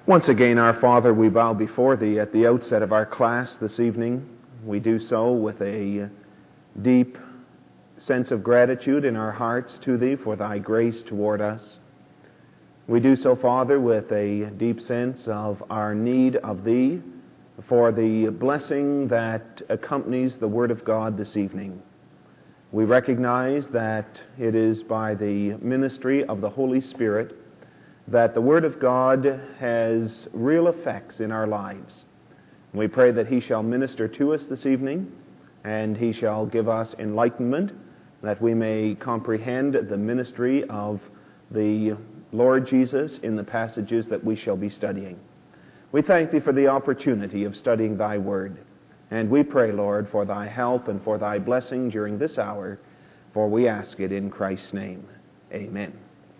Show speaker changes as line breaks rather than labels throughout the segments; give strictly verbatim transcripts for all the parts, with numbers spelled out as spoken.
Once again, our Father, we bow before Thee at the outset of our class this evening. We do so with a deep sense of gratitude in our hearts to Thee for Thy grace toward us. We do so, Father, with a deep sense of our need of Thee for the blessing that accompanies the Word of God this evening. We recognize that it is by the ministry of the Holy Spirit that the Word of God has real effects in our lives. We pray that He shall minister to us this evening, and He shall give us enlightenment, that we may comprehend the ministry of the Lord Jesus in the passages that we shall be studying. We thank Thee for the opportunity of studying Thy Word, and we pray, Lord, for Thy help and for Thy blessing during this hour, for we ask it in Christ's name. Amen.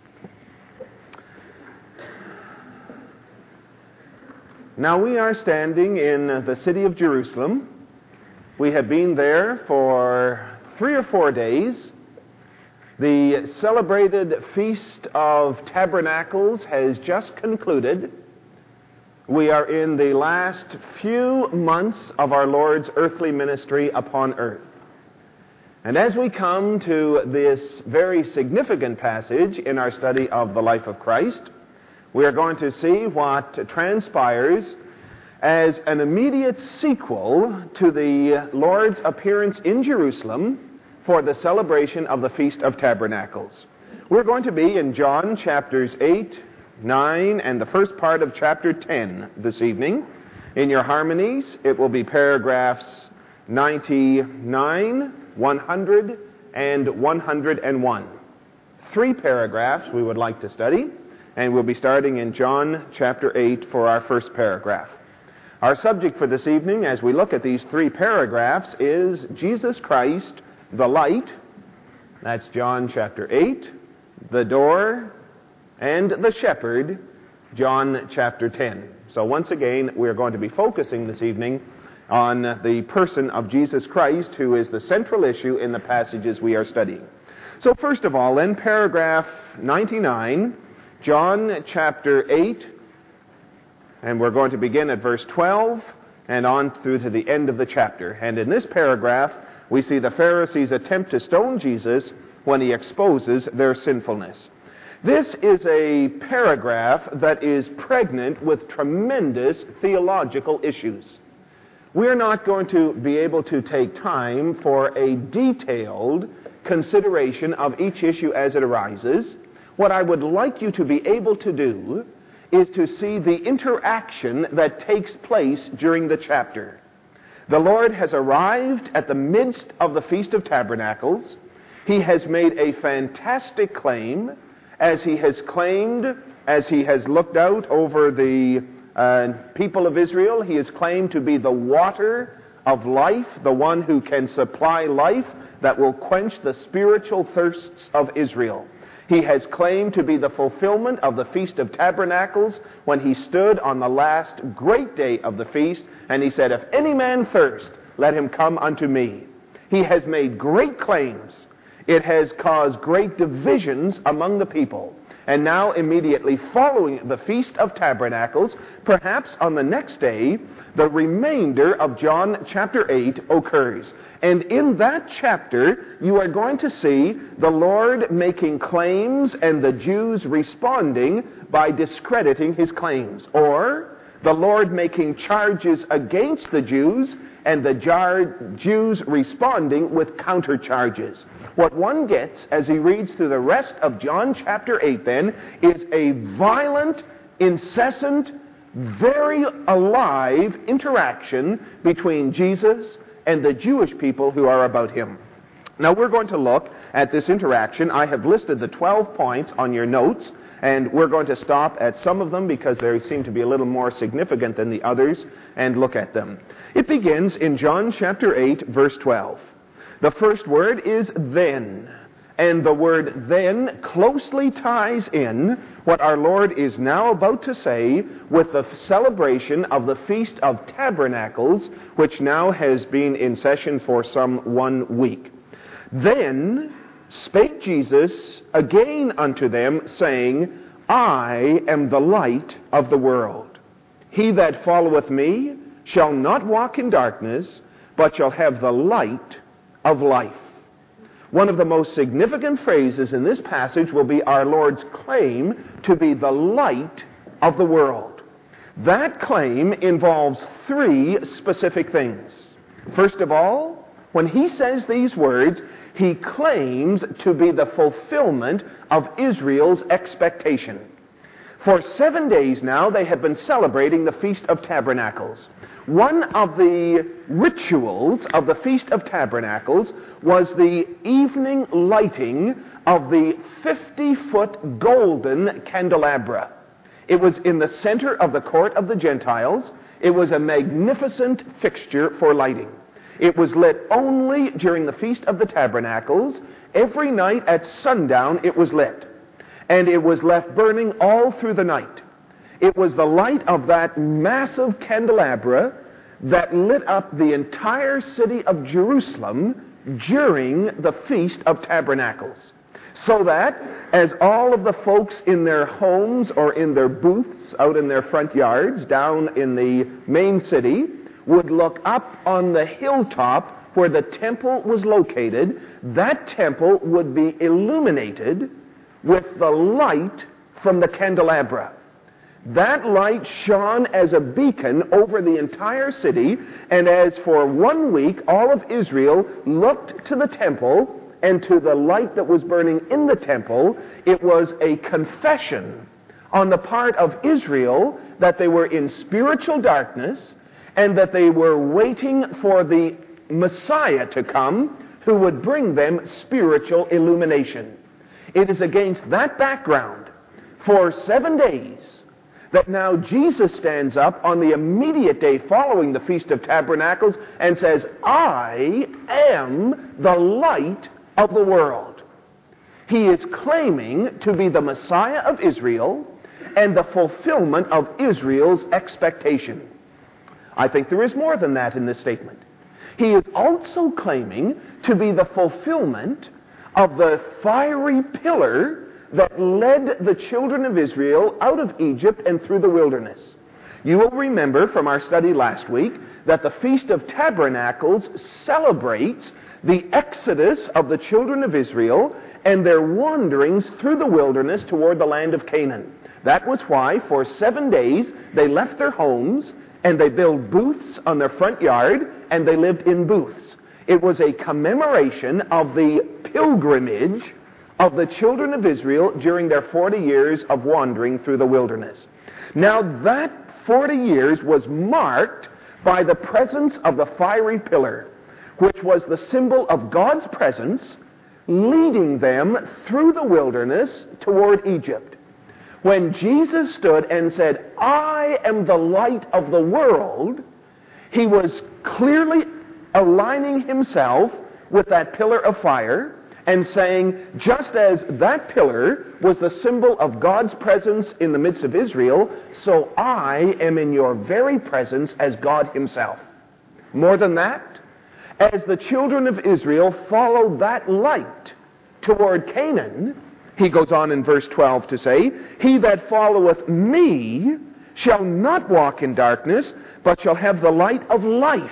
Now we are standing in the city of Jerusalem. We have been there for three or four days. The celebrated Feast of Tabernacles has just concluded. We are in the last few months of our Lord's earthly ministry upon earth. And as we come to this very significant passage in our study of the life of Christ, we are going to see what transpires as an immediate sequel to the Lord's appearance in Jerusalem for the celebration of the Feast of Tabernacles. We're going to be in John chapters eight, nine, and the first part of chapter ten this evening. In your harmonies, it will be paragraphs ninety-nine, one hundred, and one hundred one. Three paragraphs we would like to study. And we'll be starting in John chapter eight for our first paragraph. Our subject for this evening, as we look at these three paragraphs, is Jesus Christ, the light. That's John chapter eight, the door, and the shepherd, John chapter ten. So once again, we're going to be focusing this evening on the person of Jesus Christ, who is the central issue in the passages we are studying. So first of all, then, paragraph ninety-nine, John chapter eight, and we're going to begin at verse twelve and on through to the end of the chapter. And in this paragraph, we see the Pharisees attempt to stone Jesus when He exposes their sinfulness. This is a paragraph that is pregnant with tremendous theological issues. We're not going to be able to take time for a detailed consideration of each issue as it arises. What I would like you to be able to do is to see the interaction that takes place during the chapter. The Lord has arrived at the midst of the Feast of Tabernacles. He has made a fantastic claim, as He has claimed, as He has looked out over the uh, people of Israel. He has claimed to be the water of life, the one who can supply life that will quench the spiritual thirsts of Israel. He has claimed to be the fulfillment of the Feast of Tabernacles when He stood on the last great day of the feast, and He said, "If any man thirst, let him come unto me." He has made great claims. It has caused great divisions among the people. And now, immediately following the Feast of Tabernacles, perhaps on the next day, the remainder of John chapter eight occurs. And in that chapter, you are going to see the Lord making claims and the Jews responding by discrediting His claims. Or the Lord making charges against the Jews and the jar- Jews responding with countercharges. What one gets as he reads through the rest of John chapter eight, then, is a violent, incessant, very alive interaction between Jesus and the Jewish people who are about Him. Now we're going to look at this interaction. I have listed the twelve points on your notes, and we're going to stop at some of them because they seem to be a little more significant than the others, and look at them. It begins in John chapter eight, verse twelve. The first word is then. And the word then closely ties in what our Lord is now about to say with the celebration of the Feast of Tabernacles, which now has been in session for some one week. Then spake Jesus again unto them, saying, I am the light of the world. He that followeth me shall not walk in darkness, but shall have the light of life. One of the most significant phrases in this passage will be our Lord's claim to be the light of the world. That claim involves three specific things. First of all, when he says these words, he claims to be the fulfillment of Israel's expectation. For seven days now, they have been celebrating the Feast of Tabernacles. One of the rituals of the Feast of Tabernacles was the evening lighting of the fifty-foot golden candelabra. It was in the center of the court of the Gentiles. It was a magnificent fixture for lighting. It was lit only during the Feast of the Tabernacles. Every night at sundown it was lit. And it was left burning all through the night. It was the light of that massive candelabra that lit up the entire city of Jerusalem during the Feast of Tabernacles. So that as all of the folks in their homes or in their booths out in their front yards down in the main city would look up on the hilltop where the temple was located, that temple would be illuminated with the light from the candelabra. That light shone as a beacon over the entire city, and as for one week all of Israel looked to the temple and to the light that was burning in the temple, it was a confession on the part of Israel that they were in spiritual darkness and that they were waiting for the Messiah to come who would bring them spiritual illumination. It is against that background, for seven days, that now Jesus stands up on the immediate day following the Feast of Tabernacles and says, I am the light of the world. He is claiming to be the Messiah of Israel and the fulfillment of Israel's expectation. I think there is more than that in this statement. He is also claiming to be the fulfillment of the fiery pillar that led the children of Israel out of Egypt and through the wilderness. You will remember from our study last week that the Feast of Tabernacles celebrates the exodus of the children of Israel and their wanderings through the wilderness toward the land of Canaan. That was why for seven days they left their homes and they built booths on their front yard and they lived in booths. It was a commemoration of the pilgrimage of the children of Israel during their forty years of wandering through the wilderness. Now that forty years was marked by the presence of the fiery pillar, which was the symbol of God's presence leading them through the wilderness toward Egypt. When Jesus stood and said, I am the light of the world, he was clearly aligning himself with that pillar of fire and saying, just as that pillar was the symbol of God's presence in the midst of Israel, so I am in your very presence as God himself. More than that, as the children of Israel followed that light toward Canaan, he goes on in verse twelve to say, He that followeth me shall not walk in darkness, but shall have the light of life.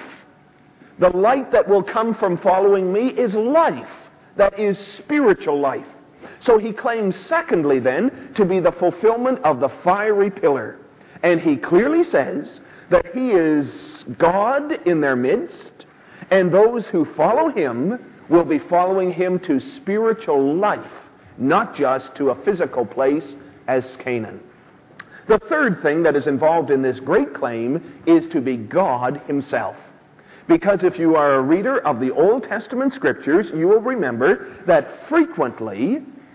The light that will come from following me is life. That is spiritual life. So he claims, secondly then, to be the fulfillment of the fiery pillar. And he clearly says that he is God in their midst, and those who follow him will be following him to spiritual life, not just to a physical place as Canaan. The third thing that is involved in this great claim is to be God himself. Because if you are a reader of the Old Testament scriptures, you will remember that frequently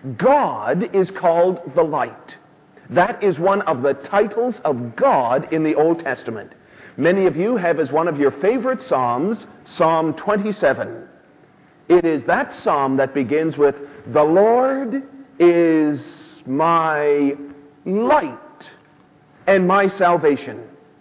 God is called the light. That is one of the titles of God in the Old Testament. Many of you have as one of your favorite psalms, Psalm twenty-seven. It is that psalm that begins with, The Lord is my light and my salvation.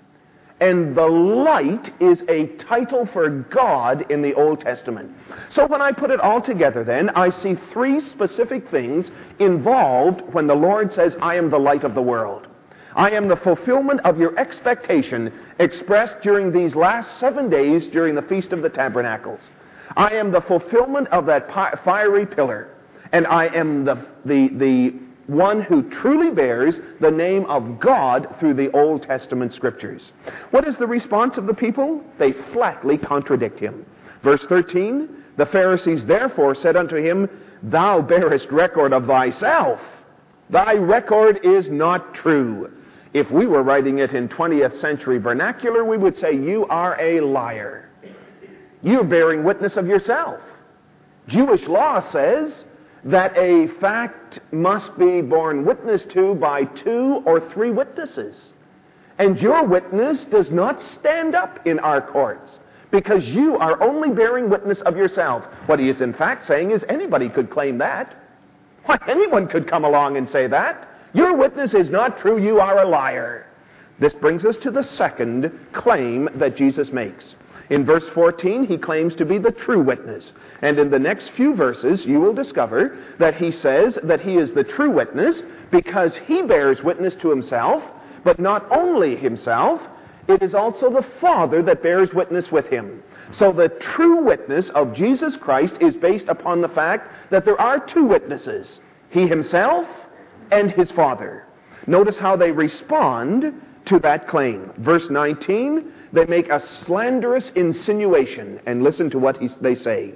And the light is a title for God in the Old Testament. So when I put it all together then, I see three specific things involved when the Lord says, I am the light of the world. I am the fulfillment of your expectation expressed during these last seven days during the Feast of the Tabernacles. I am the fulfillment of that pi- fiery pillar, and I am the, the, the one who truly bears the name of God through the Old Testament Scriptures. What is the response of the people? They flatly contradict him. Verse thirteen, the Pharisees therefore said unto him, Thou bearest record of thyself. Thy record is not true. If we were writing it in twentieth century vernacular, we would say, you are a liar. You're bearing witness of yourself. Jewish law says that a fact must be borne witness to by two or three witnesses. And your witness does not stand up in our courts because you are only bearing witness of yourself. What he is in fact saying is anybody could claim that. Why, anyone could come along and say that. Your witness is not true, you are a liar. This brings us to the second claim that Jesus makes. In verse fourteen, he claims to be the true witness. And in the next few verses, you will discover that he says that he is the true witness because he bears witness to himself, but not only himself, it is also the Father that bears witness with him. So the true witness of Jesus Christ is based upon the fact that there are two witnesses, he himself and his Father. Notice how they respond to that claim. Verse nineteen, they make a slanderous insinuation, and listen to what he, they say.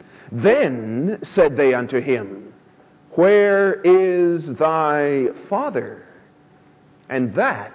Then said they unto him, Where is thy Father? And that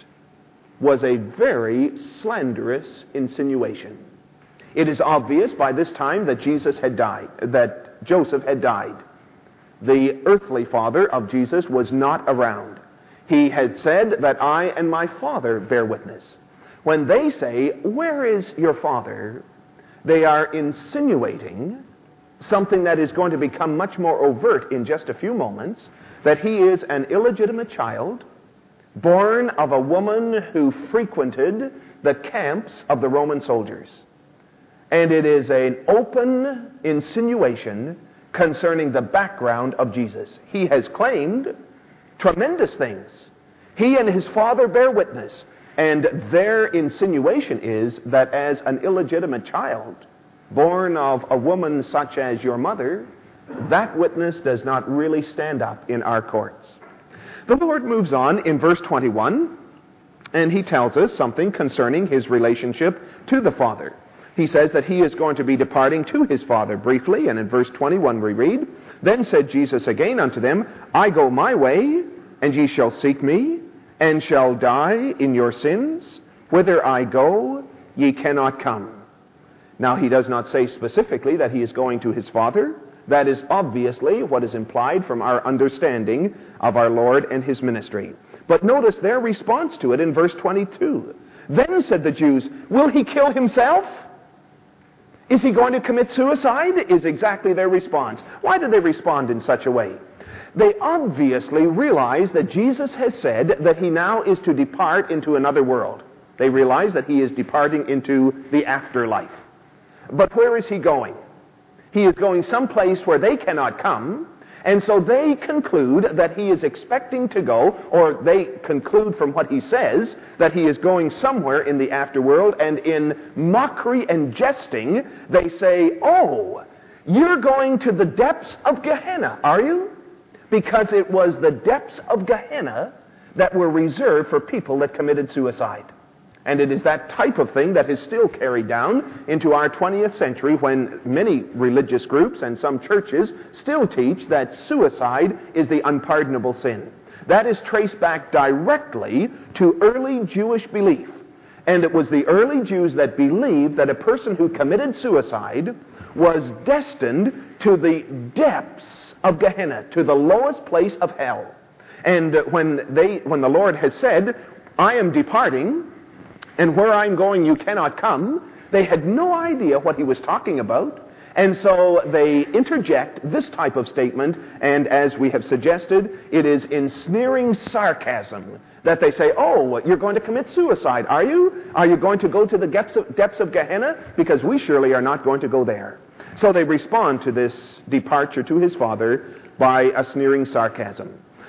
was a very slanderous insinuation. It is obvious by this time that Jesus had died, that Joseph had died. The earthly father of Jesus was not around. He had said that I and my Father bear witness. When they say, Where is your Father? They are insinuating something that is going to become much more overt in just a few moments, that he is an illegitimate child, born of a woman who frequented the camps of the Roman soldiers. And it is an open insinuation concerning the background of Jesus. He has claimed tremendous things. He and his Father bear witness, and their insinuation is that as an illegitimate child, born of a woman such as your mother, that witness does not really stand up in our courts. The Lord moves on in verse twenty-one, and he tells us something concerning his relationship to the Father. He says that he is going to be departing to his Father briefly, and in verse twenty-one we read, Then said Jesus again unto them, I go my way, and ye shall seek me, and shall die in your sins. Whither I go, ye cannot come. Now he does not say specifically that he is going to his Father. That is obviously what is implied from our understanding of our Lord and his ministry. But notice their response to it in verse twenty-two. Then said the Jews, Will he kill himself? Is he going to commit suicide? Is exactly their response. Why do they respond in such a way? They obviously realize that Jesus has said that he now is to depart into another world. They realize that he is departing into the afterlife. But where is he going? He is going someplace where they cannot come, and so they conclude that he is expecting to go, or they conclude from what he says, that he is going somewhere in the afterworld, and in mockery and jesting, they say, Oh, you're going to the depths of Gehenna, are you? Because it was the depths of Gehenna that were reserved for people that committed suicide. And it is that type of thing that is still carried down into our twentieth century, when many religious groups and some churches still teach that suicide is the unpardonable sin. That is traced back directly to early Jewish belief. And it was the early Jews that believed that a person who committed suicide was destined to the depths of Gehenna, to the lowest place of hell. And when they, when the Lord has said, I am departing, and where I'm going you cannot come, they had no idea what he was talking about. And so they interject this type of statement, and as we have suggested, it is in sneering sarcasm that they say, Oh, you're going to commit suicide, are you? Are you going to go to the depths of, depths of Gehenna? Because we surely are not going to go there. So they respond to this departure to his Father by a sneering sarcasm.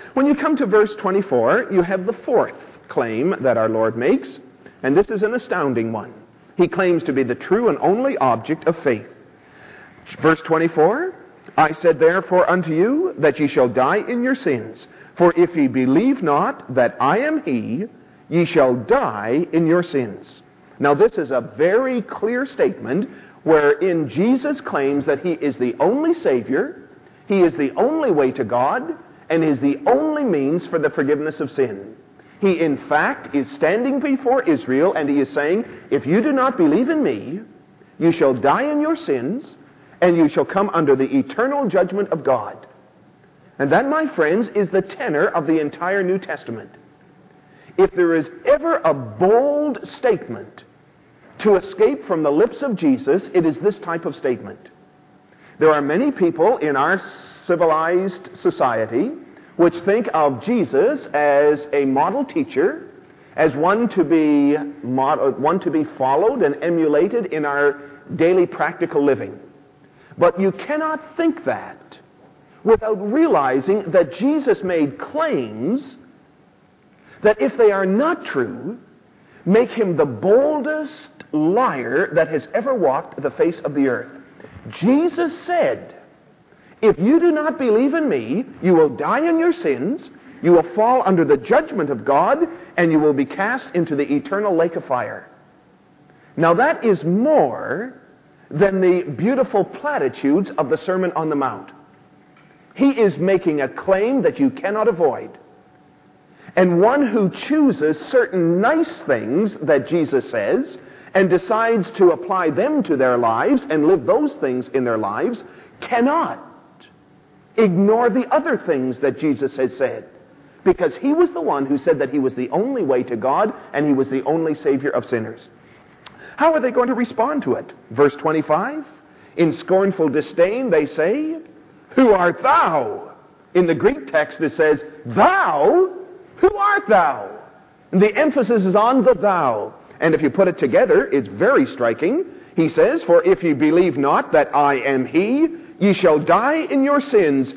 When you come to verse twenty-four, you have the fourth claim that our Lord makes, and this is an astounding one. He claims to be the true and only object of faith. Verse twenty-four, I said therefore unto you that ye shall die in your sins, for if ye believe not that I am he, ye shall die in your sins. Now this is a very clear statement wherein Jesus claims that he is the only Savior, he is the only way to God, and is the only means for the forgiveness of sin. He in fact is standing before Israel and he is saying, if you do not believe in me, you shall die in your sins, and you shall come under the eternal judgment of God. And that, my friends, is the tenor of the entire New Testament. If there is ever a bold statement to escape from the lips of Jesus, it is this type of statement. There are many people in our civilized society which think of Jesus as a model teacher, as one to be mod- one to be followed and emulated in our daily practical living. But you cannot think that without realizing that Jesus made claims that, if they are not true, make him the boldest liar that has ever walked the face of the earth. Jesus said, if you do not believe in me, you will die in your sins, you will fall under the judgment of God, and you will be cast into the eternal lake of fire. Now that is more than the beautiful platitudes of the Sermon on the Mount. He is making a claim that you cannot avoid. And one who chooses certain nice things that Jesus says and decides to apply them to their lives and live those things in their lives cannot ignore the other things that Jesus has said, because he was the one who said that he was the only way to God and he was the only Savior of sinners. How are they going to respond to it? Verse twenty-five, in scornful disdain they say, who art thou? In the Greek text it says, thou? Who art thou? And the emphasis is on the thou. And if you put it together, it's very striking. He says, for if ye believe not that I am he, ye shall die in your sins.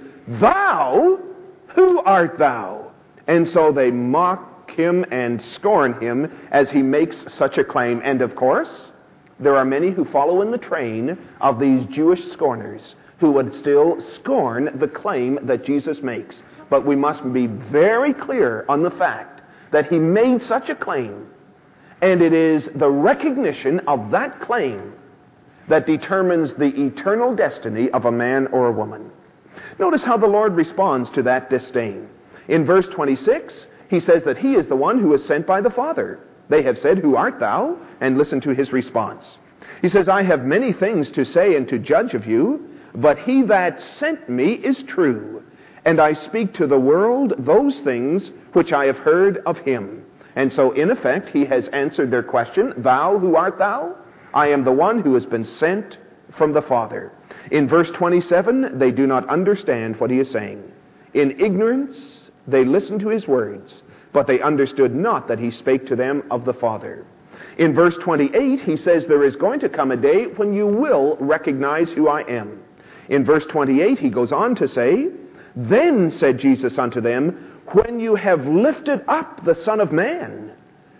Thou? Who art thou? And so they mock him and scorn him as he makes such a claim. And of course, there are many who follow in the train of these Jewish scorners who would still scorn the claim that Jesus makes. But we must be very clear on the fact that he made such a claim, and it is the recognition of that claim that determines the eternal destiny of a man or a woman. Notice how the Lord responds to that disdain. In verse twenty-six, he says that he is the one who is sent by the Father. They have said, who art thou? And listen to his response. He says, I have many things to say and to judge of you, but he that sent me is true, and I speak to the world those things which I have heard of him. And so, in effect, he has answered their question, thou, who art thou? I am the one who has been sent from the Father. In verse twenty-seven, they do not understand what he is saying. In ignorance, they listened to his words, but they understood not that he spake to them of the Father. In verse twenty-eight, he says, there is going to come a day when you will recognize who I am. In verse twenty-eight, he goes on to say, then said Jesus unto them, when you have lifted up the Son of Man,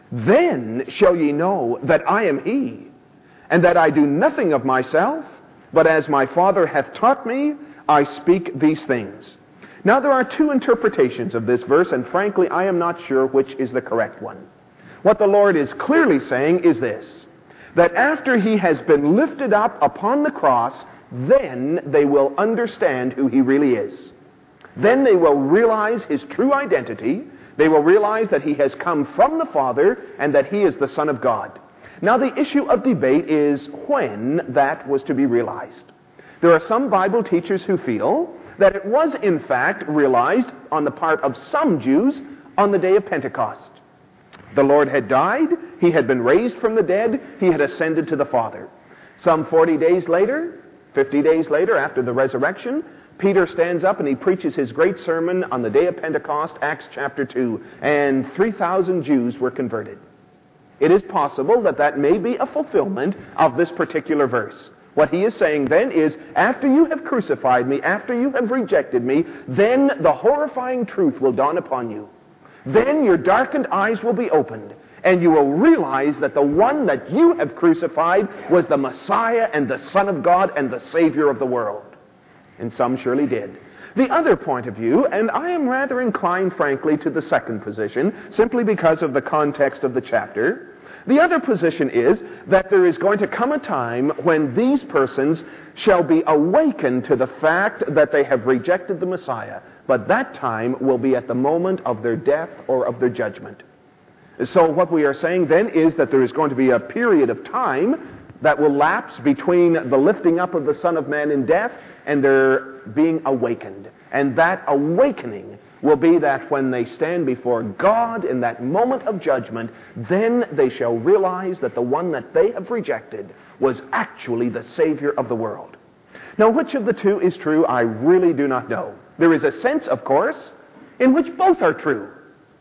then shall ye know that I am he, and that I do nothing of myself, but as my Father hath taught me, I speak these things. Now there are two interpretations of this verse, and frankly, I am not sure which is the correct one. What the Lord is clearly saying is this, that after he has been lifted up upon the cross, then they will understand who he really is. Then they will realize his true identity. They will realize that he has come from the Father and that he is the Son of God. Now the issue of debate is when that was to be realized. There are some Bible teachers who feel that it was in fact realized on the part of some Jews on the day of Pentecost. The Lord had died, he had been raised from the dead, he had ascended to the Father. Some forty days later, fifty days later after the resurrection, Peter stands up and he preaches his great sermon on the day of Pentecost, Acts chapter two, and three thousand Jews were converted. It is possible that that may be a fulfillment of this particular verse. What he is saying then is, after you have crucified me, after you have rejected me, then the horrifying truth will dawn upon you. Then your darkened eyes will be opened, and you will realize that the one that you have crucified was the Messiah and the Son of God and the Savior of the world. And some surely did. The other point of view, and I am rather inclined, frankly, to the second position, simply because of the context of the chapter. The other position is that there is going to come a time when these persons shall be awakened to the fact that they have rejected the Messiah. But that time will be at the moment of their death or of their judgment. So what we are saying then is that there is going to be a period of time that will lapse between the lifting up of the Son of Man in death and their being awakened. And that awakening will be that when they stand before God in that moment of judgment, then they shall realize that the one that they have rejected was actually the Savior of the world. Now, which of the two is true, I really do not know. There is a sense, of course, in which both are true.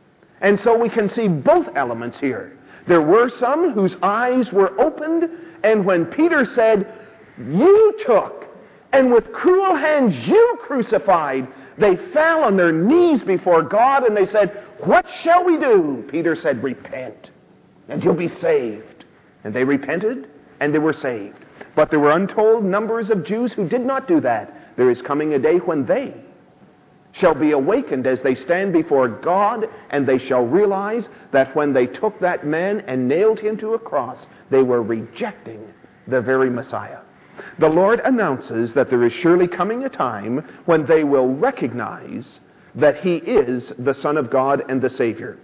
And so we can see both elements here. There were some whose eyes were opened, and when Peter said, "You took, and with cruel hands you crucified," they fell on their knees before God and they said, "What shall we do?" Peter said, "Repent, and you'll be saved." And they repented, and they were saved. But there were untold numbers of Jews who did not do that. There is coming a day when they shall be awakened as they stand before God, and they shall realize that when they took that man and nailed him to a cross, they were rejecting the very Messiah. The Lord announces that there is surely coming a time when they will recognize that he is the Son of God and the Savior.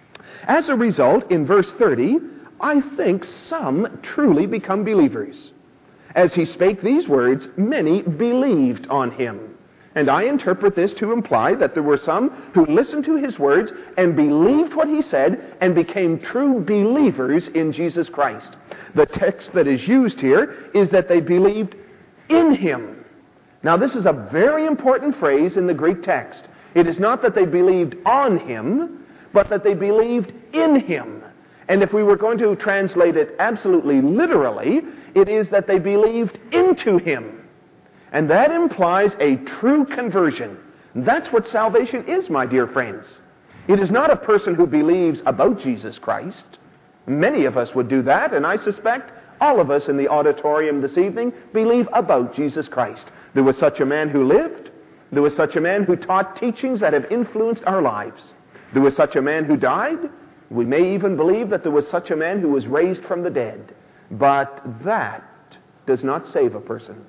As a result, in verse thirty, I think some truly become believers. As he spake these words, many believed on him. And I interpret this to imply that there were some who listened to his words and believed what he said and became true believers in Jesus Christ. The text that is used here is that they believed in him. Now, this is a very important phrase in the Greek text. It is not that they believed on him, but that they believed in him. And if we were going to translate it absolutely literally, it is that they believed into him. And that implies a true conversion. That's what salvation is, my dear friends. It is not a person who believes about Jesus Christ. Many of us would do that, and I suspect all of us in the auditorium this evening believe about Jesus Christ. There was such a man who lived. There was such a man who taught teachings that have influenced our lives. There was such a man who died. We may even believe that there was such a man who was raised from the dead. But that does not save a person.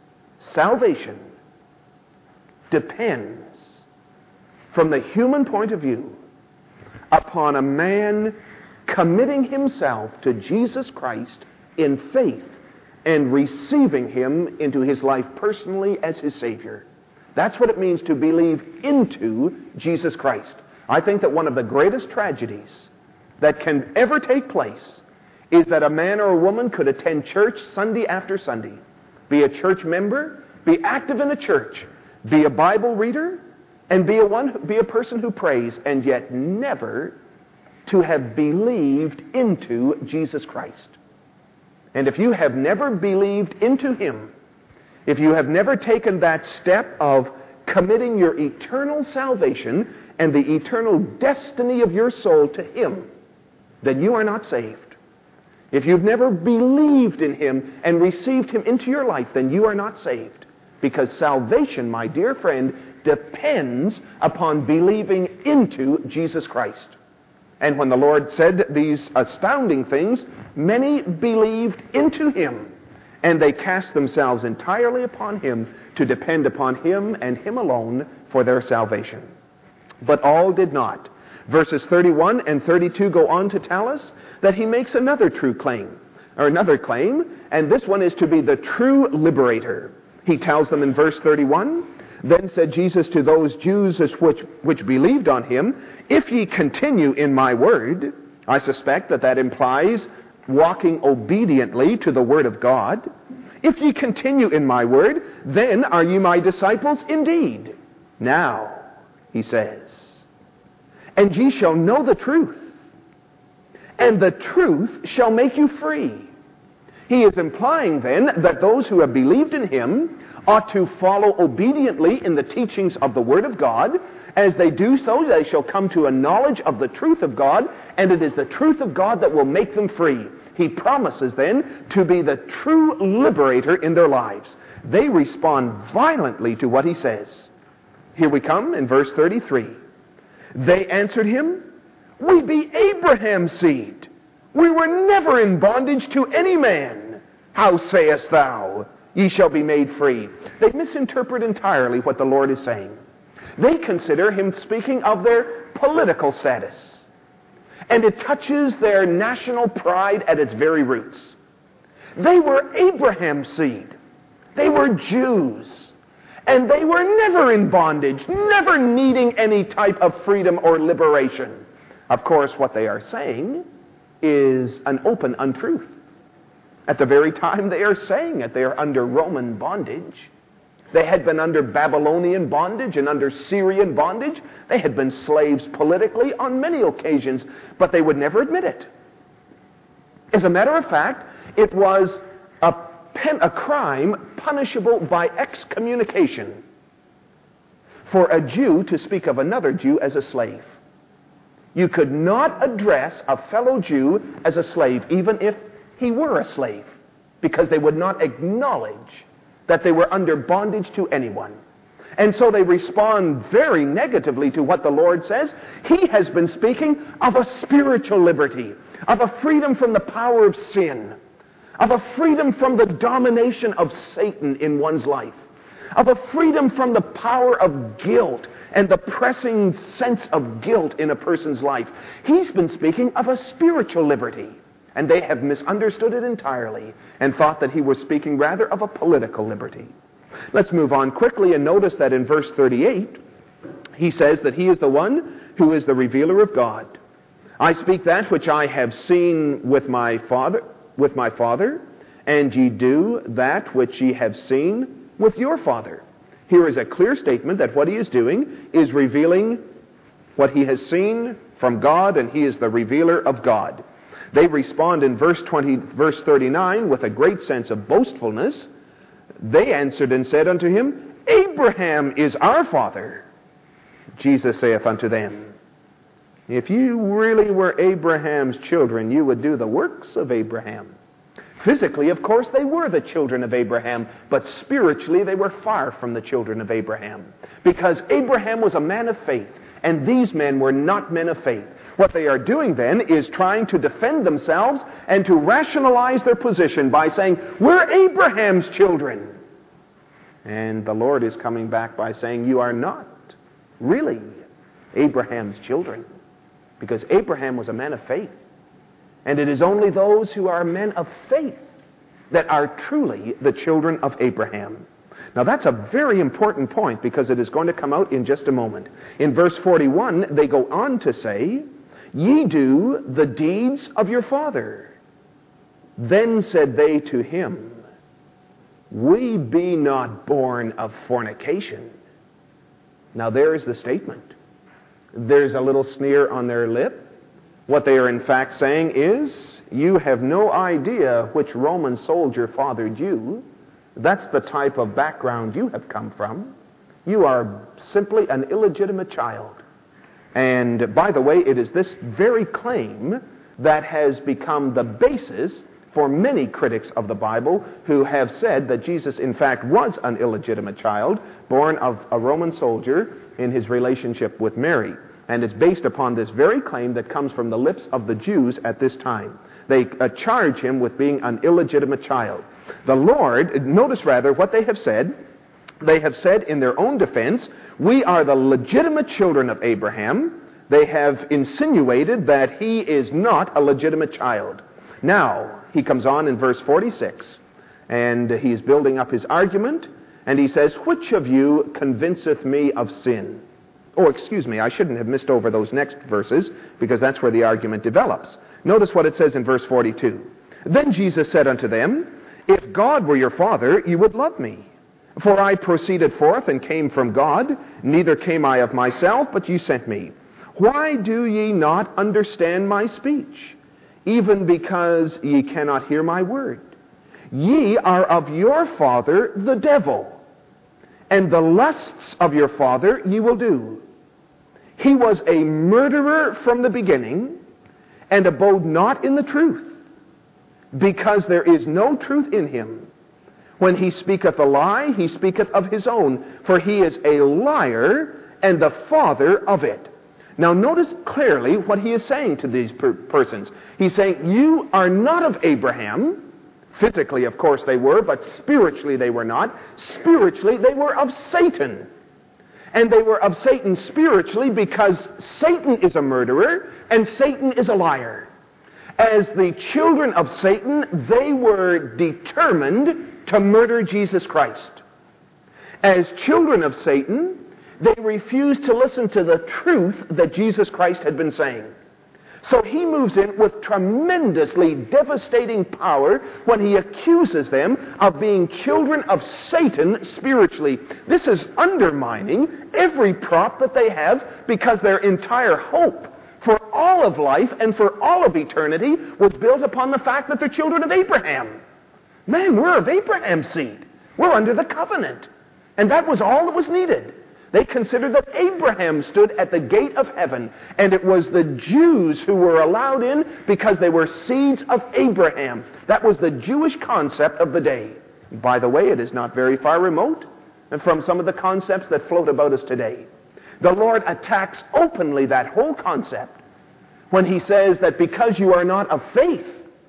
Salvation depends, from the human point of view, upon a man committing himself to Jesus Christ in faith and receiving him into his life personally as his Savior. That's what it means to believe into Jesus Christ. I think that one of the greatest tragedies that can ever take place is that a man or a woman could attend church Sunday after Sunday, be a church member, be active in a church, be a Bible reader, and be a one, be a person who prays, and yet never to have believed into Jesus Christ. And if you have never believed into him, if you have never taken that step of committing your eternal salvation and the eternal destiny of your soul to him, then you are not saved. If you've never believed in him and received him into your life, then you are not saved. Because salvation, my dear friend, depends upon believing into Jesus Christ. And when the Lord said these astounding things, many believed into him, and they cast themselves entirely upon him to depend upon him and him alone for their salvation. But all did not. Verses thirty-one and thirty-two go on to tell us that he makes another true claim, or another claim, and this one is to be the true liberator. He tells them in verse thirty-one, "Then said Jesus to those Jews which, which believed on him, If ye continue in my word," I suspect that that implies walking obediently to the word of God. "If ye continue in my word, then are ye my disciples indeed. Now," he says, "and ye shall know the truth, and the truth shall make you free." He is implying then that those who have believed in him ought to follow obediently in the teachings of the Word of God. As they do so, they shall come to a knowledge of the truth of God, and it is the truth of God that will make them free. He promises then to be the true liberator in their lives. They respond violently to what he says. Here we come in verse thirty-three. They answered him, "We be Abraham's seed. We were never in bondage to any man. How sayest thou, ye shall be made free?" They misinterpret entirely what the Lord is saying. They consider him speaking of their political status. And it touches their national pride at its very roots. They were Abraham's seed. They were Jews. And they were never in bondage, never needing any type of freedom or liberation. Of course, what they are saying is an open untruth. At the very time they are saying it, they are under Roman bondage. They had been under Babylonian bondage and under Syrian bondage. They had been slaves politically on many occasions, but they would never admit it. As a matter of fact, it was a, pen, a crime punishable by excommunication for a Jew to speak of another Jew as a slave. You could not address a fellow Jew as a slave, even if he were a slave, because they would not acknowledge that they were under bondage to anyone. And so they respond very negatively to what the Lord says. He has been speaking of a spiritual liberty, of a freedom from the power of sin, of a freedom from the domination of Satan in one's life, of a freedom from the power of guilt and the pressing sense of guilt in a person's life. He's been speaking of a spiritual liberty. And they have misunderstood it entirely and thought that he was speaking rather of a political liberty. Let's move on quickly and notice that in verse thirty-eight, he says that he is the one who is the revealer of God. I speak that which I have seen with my father, with my father, and ye do that which ye have seen with your father. Here is a clear statement that what he is doing is revealing what he has seen from God, and he is the revealer of God. They respond in verse twenty, verse thirty-nine with a great sense of boastfulness. They answered and said unto him, Abraham is our father. Jesus saith unto them, if you really were Abraham's children, you would do the works of Abraham. Physically, of course, they were the children of Abraham, but spiritually they were far from the children of Abraham, because Abraham was a man of faith, and these men were not men of faith. What they are doing then is trying to defend themselves and to rationalize their position by saying, we're Abraham's children. And the Lord is coming back by saying, you are not really Abraham's children, because Abraham was a man of faith. And it is only those who are men of faith that are truly the children of Abraham. Now that's a very important point, because it is going to come out in just a moment. In verse forty-one, they go on to say, ye do the deeds of your father. Then said they to him, we be not born of fornication. Now there is the statement. There's a little sneer on their lip. What they are in fact saying is, you have no idea which Roman soldier fathered you. That's the type of background you have come from. You are simply an illegitimate child. And by the way, it is this very claim that has become the basis for many critics of the Bible who have said that Jesus in fact was an illegitimate child born of a Roman soldier in his relationship with Mary. And it's based upon this very claim that comes from the lips of the Jews at this time. They uh, charge him with being an illegitimate child. The Lord, notice rather what they have said. They have said in their own defense, we are the legitimate children of Abraham. They have insinuated that he is not a legitimate child. Now, he comes on in verse forty-six, and he's building up his argument, and he says, which of you convinceth me of sin? Oh, excuse me, I shouldn't have missed over those next verses, because that's where the argument develops. Notice what it says in verse forty-two. Then Jesus said unto them, if God were your father, you would love me. For I proceeded forth and came from God, neither came I of myself, but ye sent me. Why do ye not understand my speech? Even because ye cannot hear my word. Ye are of your father the devil, and the lusts of your father ye will do. He was a murderer from the beginning, and abode not in the truth, because there is no truth in him. When he speaketh a lie, he speaketh of his own, for he is a liar and the father of it. Now notice clearly what he is saying to these per- persons. He's saying, you are not of Abraham. Physically, of course, they were, but spiritually they were not. Spiritually, they were of Satan. And they were of Satan spiritually because Satan is a murderer and Satan is a liar. As the children of Satan, they were determined to murder Jesus Christ. As children of Satan, they refused to listen to the truth that Jesus Christ had been saying. So he moves in with tremendously devastating power when he accuses them of being children of Satan spiritually. This is undermining every prop that they have, because their entire hope for all of life and for all of eternity was built upon the fact that they're children of Abraham. Man, we're of Abraham's seed. We're under the covenant. And that was all that was needed. They considered that Abraham stood at the gate of heaven, and it was the Jews who were allowed in because they were seeds of Abraham. That was the Jewish concept of the day. By the way, it is not very far remote from some of the concepts that float about us today. The Lord attacks openly that whole concept when he says that because you are not of faith,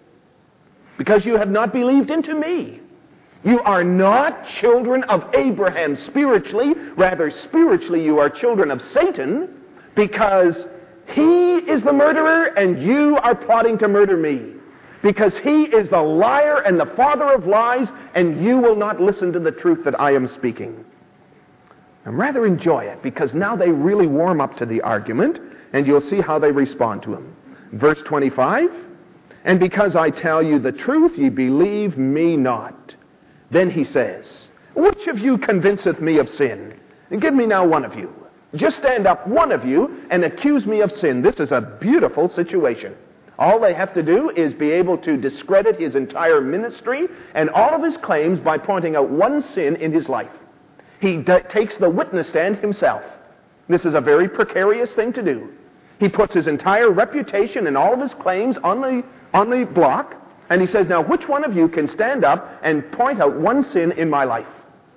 because you have not believed into me, you are not children of Abraham spiritually. Rather, spiritually you are children of Satan, because he is the murderer and you are plotting to murder me. Because he is the liar and the father of lies, and you will not listen to the truth that I am speaking. And rather enjoy it, because now they really warm up to the argument, and you'll see how they respond to him. Verse twenty-five, and because I tell you the truth, ye believe me not. Then he says, which of you convinceth me of sin? And give me now one of you. Just stand up, one of you, and accuse me of sin. This is a beautiful situation. All they have to do is be able to discredit his entire ministry and all of his claims by pointing out one sin in his life. He d- takes the witness stand himself. This is a very precarious thing to do. He puts his entire reputation and all of his claims on the, on the block, and he says, now which one of you can stand up and point out one sin in my life?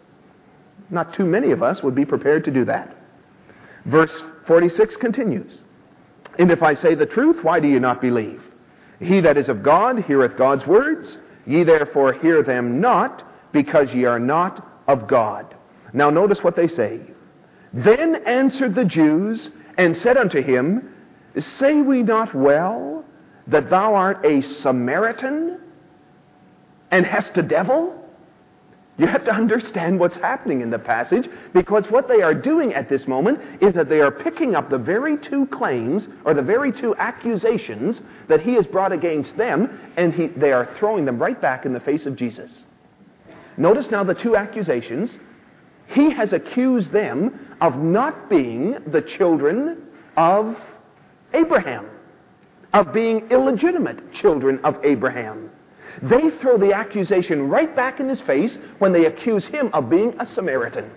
Not too many of us would be prepared to do that. Verse forty-six continues, and if I say the truth, why do you not believe? He that is of God heareth God's words. Ye therefore hear them not, because ye are not of God. Now notice what they say. Then answered the Jews and said unto him, say we not well that thou art a Samaritan and hast a devil? You have to understand what's happening in the passage, because what they are doing at this moment is that they are picking up the very two claims, or the very two accusations that he has brought against them, and he, they are throwing them right back in the face of Jesus. Notice now the two accusations. He has accused them of not being the children of Abraham, of being illegitimate children of Abraham. They throw the accusation right back in his face when they accuse him of being a Samaritan.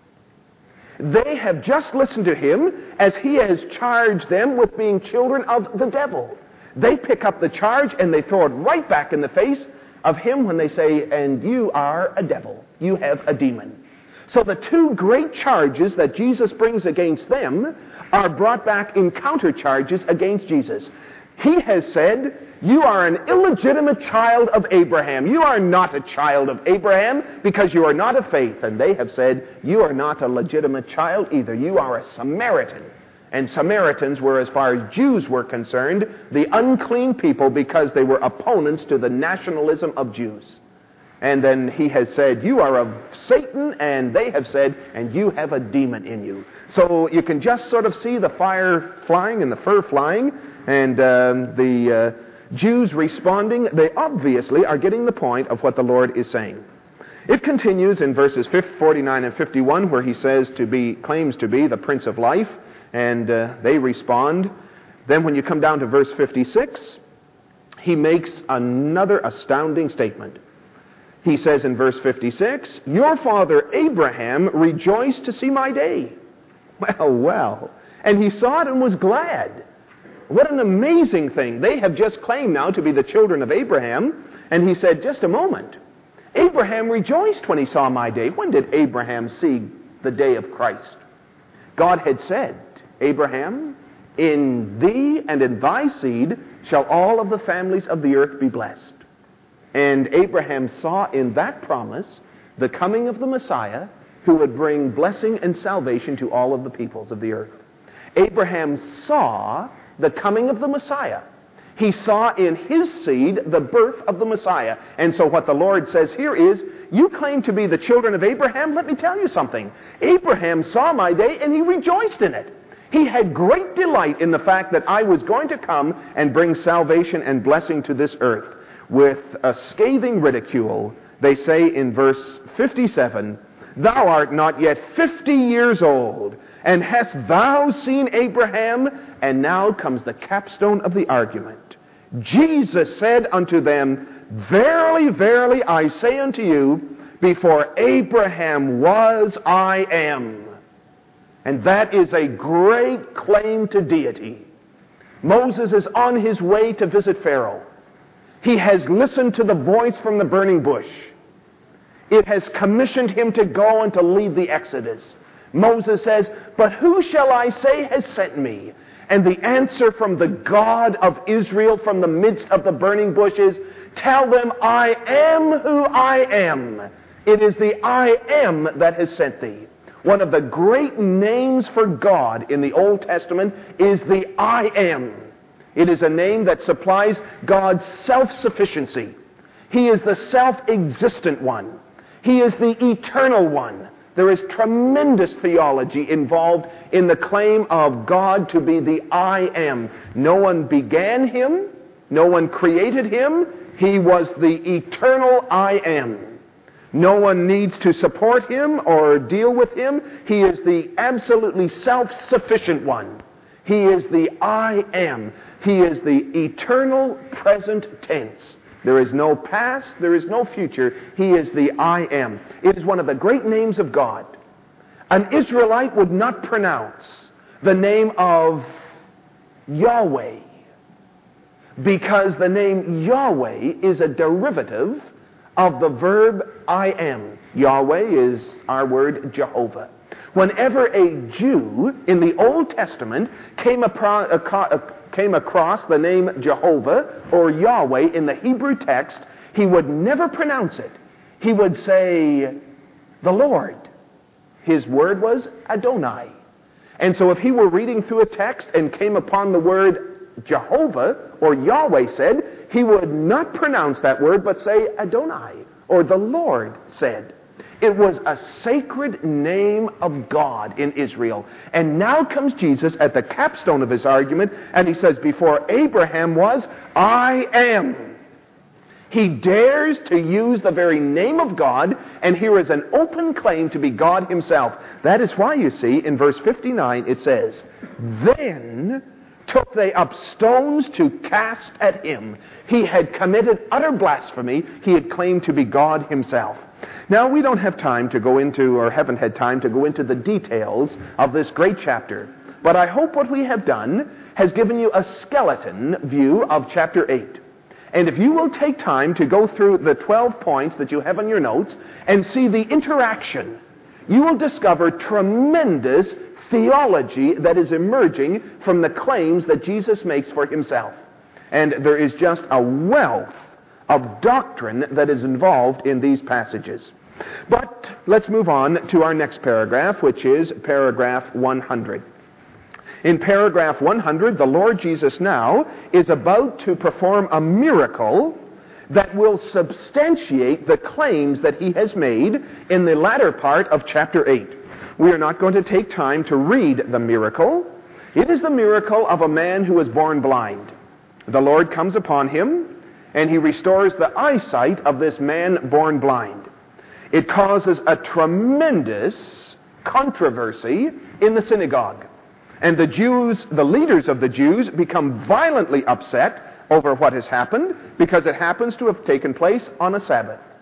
They have just listened to him as he has charged them with being children of the devil. They pick up the charge and they throw it right back in the face of him when they say, and you are a devil. You have a demon. So the two great charges that Jesus brings against them are brought back in counter charges against Jesus. He has said, you are an illegitimate child of Abraham. You are not a child of Abraham because you are not of faith. And they have said, you are not a legitimate child either. You are a Samaritan. And Samaritans were, as far as Jews were concerned, the unclean people because they were opponents to the nationalism of Jews. And then he has said, you are of Satan, and they have said, and you have a demon in you. So you can just sort of see the fire flying and the fur flying, and um, the uh, Jews responding. They obviously are getting the point of what the Lord is saying. It continues in verses forty-nine and fifty-one, where he says to be, claims to be the Prince of Life, and uh, they respond. Then when you come down to verse fifty-six, he makes another astounding statement. He says in verse fifty-six, "Your father Abraham rejoiced to see my day." Well, well. And he saw it and was glad. What an amazing thing. They have just claimed now to be the children of Abraham. And he said, just a moment. Abraham rejoiced when he saw my day. When did Abraham see the day of Christ? God had said, "Abraham, in thee and in thy seed shall all of the families of the earth be blessed." And Abraham saw in that promise the coming of the Messiah who would bring blessing and salvation to all of the peoples of the earth. Abraham saw the coming of the Messiah. He saw in his seed the birth of the Messiah. And so what the Lord says here is, you claim to be the children of Abraham. Let me tell you something. Abraham saw my day and he rejoiced in it. He had great delight in the fact that I was going to come and bring salvation and blessing to this earth. With a scathing ridicule, they say in verse fifty-seven, "Thou art not yet fifty years old, and hast thou seen Abraham?" And now comes the capstone of the argument. Jesus said unto them, "Verily, verily, I say unto you, before Abraham was, I am." And that is a great claim to deity. Moses is on his way to visit Pharaoh. He has listened to the voice from the burning bush. It has commissioned him to go and to lead the Exodus. Moses says, "But who shall I say has sent me?" And the answer from the God of Israel from the midst of the burning bush is, "Tell them, I am who I am." It is the I am that has sent thee. One of the great names for God in the Old Testament is the I am. It is a name that supplies God's self-sufficiency. He is the self-existent one. He is the eternal one. There is tremendous theology involved in the claim of God to be the I am. No one began him. No one created him. He was the eternal I am. No one needs to support him or deal with him. He is the absolutely self-sufficient one. He is the I am. He is the eternal present tense. There is no past, there is no future. He is the I am. It is one of the great names of God. An Israelite would not pronounce the name of Yahweh, because the name Yahweh is a derivative of the verb I am. Yahweh is our word Jehovah. Whenever a Jew in the Old Testament came, apro- came across the name Jehovah or Yahweh in the Hebrew text, he would never pronounce it. He would say, the Lord. His word was Adonai. And so if he were reading through a text and came upon the word Jehovah or Yahweh said, he would not pronounce that word but say Adonai or the Lord said. It was a sacred name of God in Israel. And now comes Jesus at the capstone of his argument, and he says, before Abraham was, I am. He dares to use the very name of God, and here is an open claim to be God himself. That is why, you see, in verse fifty-nine it says, then took they up stones to cast at him. He had committed utter blasphemy. He had claimed to be God himself. Now, we don't have time to go into, or haven't had time to go into the details of this great chapter. But I hope what we have done has given you a skeleton view of chapter eight. And if you will take time to go through the twelve points that you have on your notes and see the interaction, you will discover tremendous theology that is emerging from the claims that Jesus makes for himself. And there is just a wealth of doctrine that is involved in these passages. But let's move on to our next paragraph, which is paragraph one hundred. In paragraph one hundred, the Lord Jesus now is about to perform a miracle that will substantiate the claims that he has made in the latter part of chapter eight. We are not going to take time to read the miracle. It is the miracle of a man who was born blind. The Lord comes upon him, and he restores the eyesight of this man born blind. It causes a tremendous controversy in the synagogue. And the Jews, the leaders of the Jews, become violently upset over what has happened, because it happens to have taken place on a Sabbath.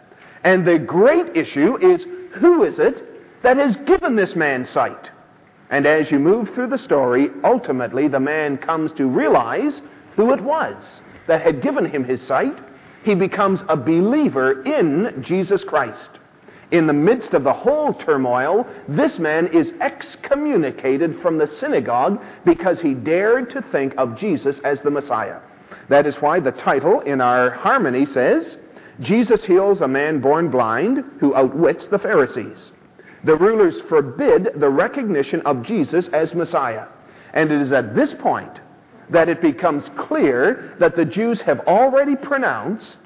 And the great issue is, who is it that has given this man sight? And as you move through the story, ultimately the man comes to realize who it was that had given him his sight. He becomes a believer in Jesus Christ. In the midst of the whole turmoil, this man is excommunicated from the synagogue because he dared to think of Jesus as the Messiah. That is why the title in our harmony says, Jesus heals a man born blind who outwits the Pharisees. The rulers forbid the recognition of Jesus as Messiah. And it is at this point that it becomes clear that the Jews have already pronounced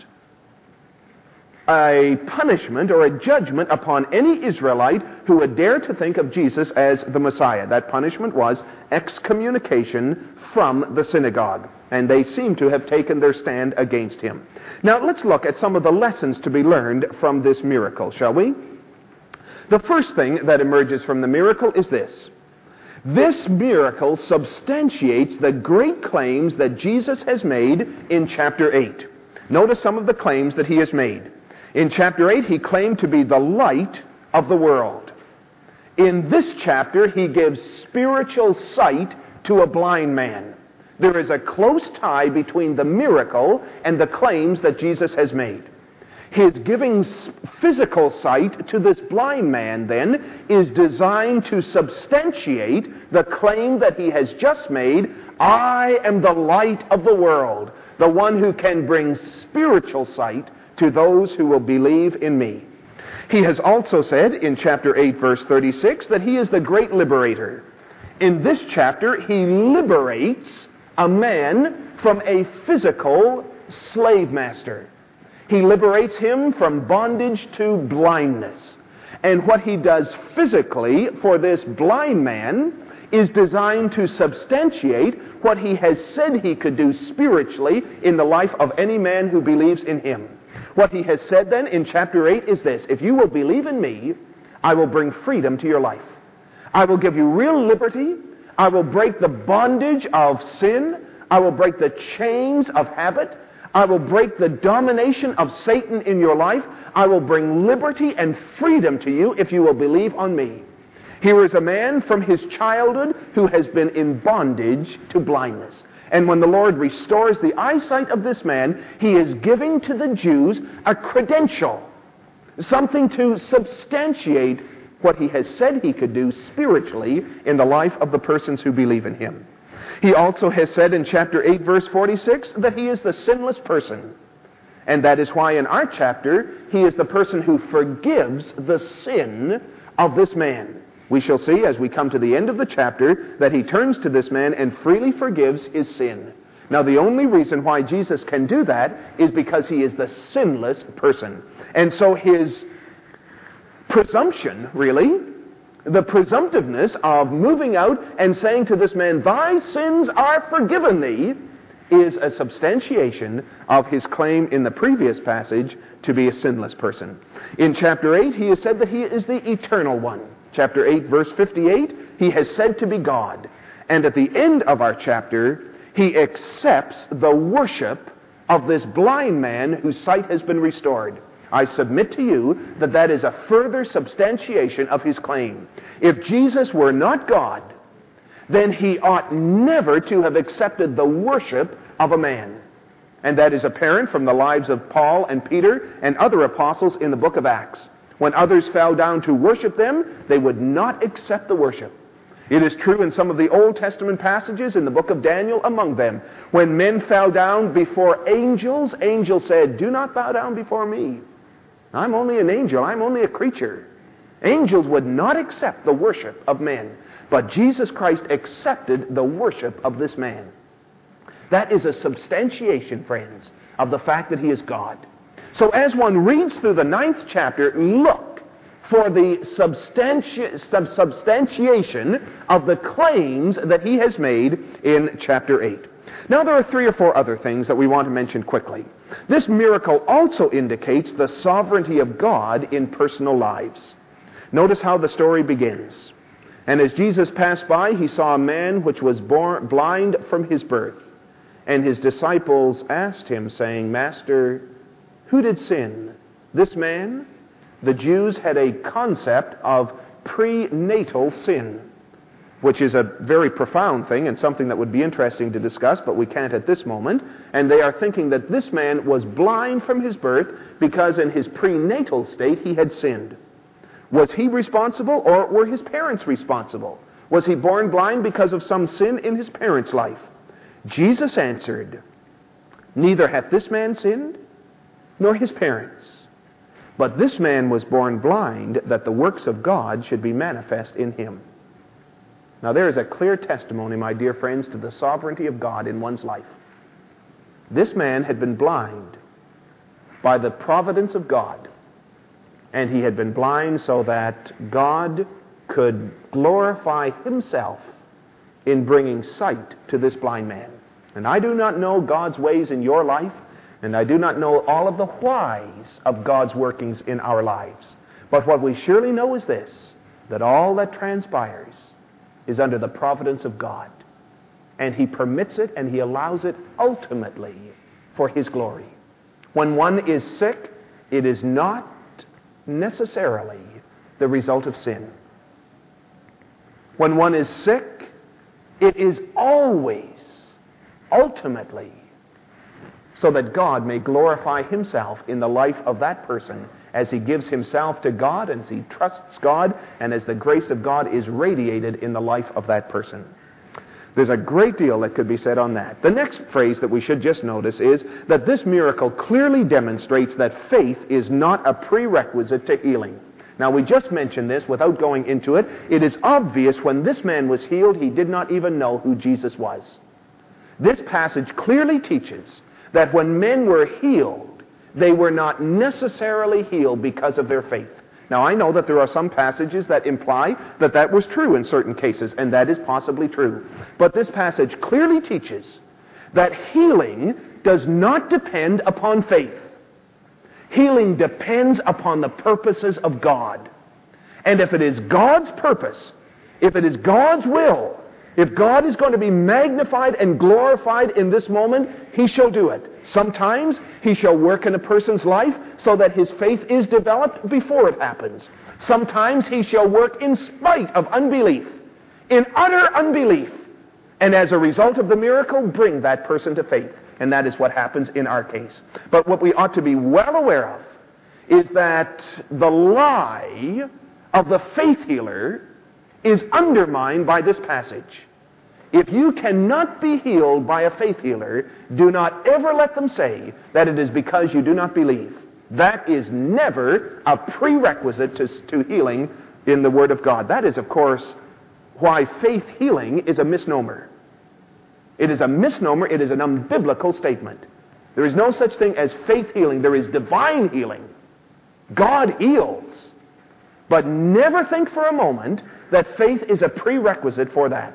a punishment or a judgment upon any Israelite who would dare to think of Jesus as the Messiah. That punishment was excommunication from the synagogue, and they seem to have taken their stand against him. Now let's look at some of the lessons to be learned from this miracle, shall we? The first thing that emerges from the miracle is this. This miracle substantiates the great claims that Jesus has made in chapter eight. Notice some of the claims that he has made. In chapter eight, he claimed to be the light of the world. In this chapter, he gives spiritual sight to a blind man. There is a close tie between the miracle and the claims that Jesus has made. His giving physical sight to this blind man, then, is designed to substantiate the claim that he has just made, I am the light of the world, the one who can bring spiritual sight to those who will believe in me. He has also said in chapter eight, verse thirty-six, that he is the great liberator. In this chapter, he liberates a man from a physical slave master. He liberates him from bondage to blindness. And what he does physically for this blind man is designed to substantiate what he has said he could do spiritually in the life of any man who believes in him. What he has said then in chapter eight is this: if you will believe in me, I will bring freedom to your life. I will give you real liberty. I will break the bondage of sin. I will break the chains of habit. I will break the domination of Satan in your life. I will bring liberty and freedom to you if you will believe on me. Here is a man from his childhood who has been in bondage to blindness. And when the Lord restores the eyesight of this man, he is giving to the Jews a credential, something to substantiate what he has said he could do spiritually in the life of the persons who believe in him. He also has said in chapter eight, verse forty-six, that he is the sinless person. And that is why in our chapter, he is the person who forgives the sin of this man. We shall see as we come to the end of the chapter that he turns to this man and freely forgives his sin. Now, the only reason why Jesus can do that is because he is the sinless person. And so his presumption, really, the presumptiveness of moving out and saying to this man, thy sins are forgiven thee, is a substantiation of his claim in the previous passage to be a sinless person. In chapter eight, he has said that he is the eternal one. Chapter eight, verse fifty-eight, he has said to be God. And at the end of our chapter, he accepts the worship of this blind man whose sight has been restored. I submit to you that that is a further substantiation of his claim. If Jesus were not God, then he ought never to have accepted the worship of a man. And that is apparent from the lives of Paul and Peter and other apostles in the book of Acts. When others fell down to worship them, they would not accept the worship. It is true in some of the Old Testament passages, in the book of Daniel among them. When men fell down before angels, angels said, do not bow down before me. I'm only an angel. I'm only a creature. Angels would not accept the worship of men. But Jesus Christ accepted the worship of this man. That is a substantiation, friends, of the fact that he is God. So as one reads through the ninth chapter, look for the substanti- substantiation of the claims that he has made in chapter eight. Now there are three or four other things that we want to mention quickly. This miracle also indicates the sovereignty of God in personal lives. Notice how the story begins. And as Jesus passed by, he saw a man which was born blind from his birth. And his disciples asked him, saying, Master, who did sin, this man the Jews had a concept of prenatal sin, which is a very profound thing and something that would be interesting to discuss, but we can't at this moment. And they are thinking that this man was blind from his birth because in his prenatal state he had sinned. Was he responsible, or were his parents responsible? Was he born blind because of some sin in his parents' life? Jesus answered, "Neither hath this man sinned, nor his parents. But this man was born blind, that the works of God should be manifest in him." Now there is a clear testimony, my dear friends, to the sovereignty of God in one's life. This man had been blind by the providence of God. And he had been blind so that God could glorify himself in bringing sight to this blind man. And I do not know God's ways in your life, and I do not know all of the whys of God's workings in our lives. But what we surely know is this, that all that transpires is under the providence of God. And he permits it and he allows it ultimately for his glory. When one is sick, it is not necessarily the result of sin. When one is sick, it is always, ultimately, so that God may glorify himself in the life of that person as he gives himself to God, as he trusts God, and as the grace of God is radiated in the life of that person. There's a great deal that could be said on that. The next phrase that we should just notice is that this miracle clearly demonstrates that faith is not a prerequisite to healing. Now, we just mentioned this without going into it. It is obvious when this man was healed, he did not even know who Jesus was. This passage clearly teaches that when men were healed, they were not necessarily healed because of their faith. Now, I know that there are some passages that imply that that was true in certain cases, and that is possibly true. But this passage clearly teaches that healing does not depend upon faith. Healing depends upon the purposes of God. And if it is God's purpose, if it is God's will, if God is going to be magnified and glorified in this moment, he shall do it. Sometimes he shall work in a person's life so that his faith is developed before it happens. Sometimes he shall work in spite of unbelief, in utter unbelief, and as a result of the miracle, bring that person to faith. And that is what happens in our case. But what we ought to be well aware of is that the lie of the faith healer is undermined by this passage. If you cannot be healed by a faith healer, do not ever let them say that it is because you do not believe. That is never a prerequisite to, to healing in the Word of God. That is, of course, why faith healing is a misnomer. It is a misnomer. It is an unbiblical statement. There is no such thing as faith healing. There is divine healing. God heals. But never think for a moment that faith is a prerequisite for that.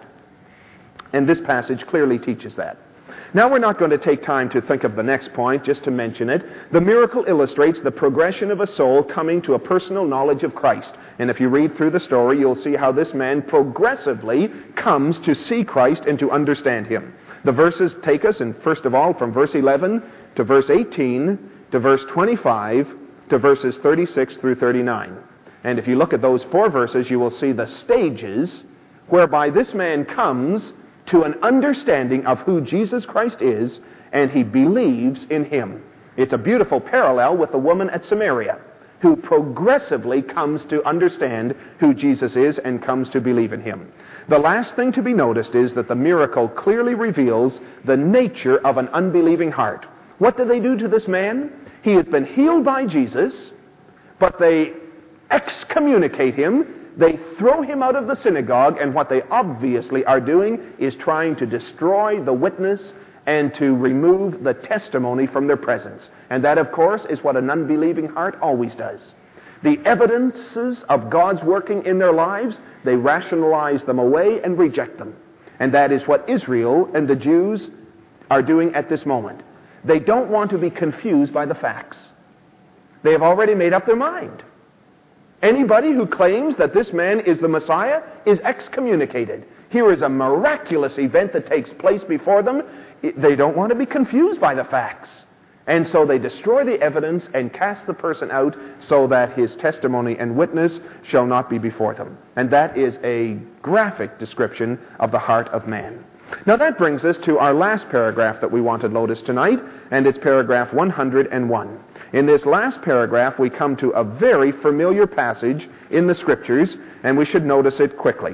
And this passage clearly teaches that. Now we're not going to take time to think of the next point, just to mention it. The miracle illustrates the progression of a soul coming to a personal knowledge of Christ. And if you read through the story, you'll see how this man progressively comes to see Christ and to understand him. The verses take us, and first of all, from verse eleven to verse eighteen to verse twenty-five to verses thirty-six through thirty-nine. And if you look at those four verses, you will see the stages whereby this man comes to an understanding of who Jesus Christ is, and he believes in him. It's a beautiful parallel with the woman at Samaria, who progressively comes to understand who Jesus is and comes to believe in him. The last thing to be noticed is that the miracle clearly reveals the nature of an unbelieving heart. What do they do to this man? He has been healed by Jesus, but they excommunicate him. They throw him out of the synagogue, and what they obviously are doing is trying to destroy the witness and to remove the testimony from their presence. And that, of course, is what an unbelieving heart always does. The evidences of God's working in their lives, they rationalize them away and reject them. And that is what Israel and the Jews are doing at this moment. They don't want to be confused by the facts. They have already made up their mind. Anybody who claims that this man is the Messiah is excommunicated. Here is a miraculous event that takes place before them. They don't want to be confused by the facts. And so they destroy the evidence and cast the person out so that his testimony and witness shall not be before them. And that is a graphic description of the heart of man. Now that brings us to our last paragraph that we want to notice tonight, and it's paragraph one hundred one. In this last paragraph, we come to a very familiar passage in the Scriptures, and we should notice it quickly.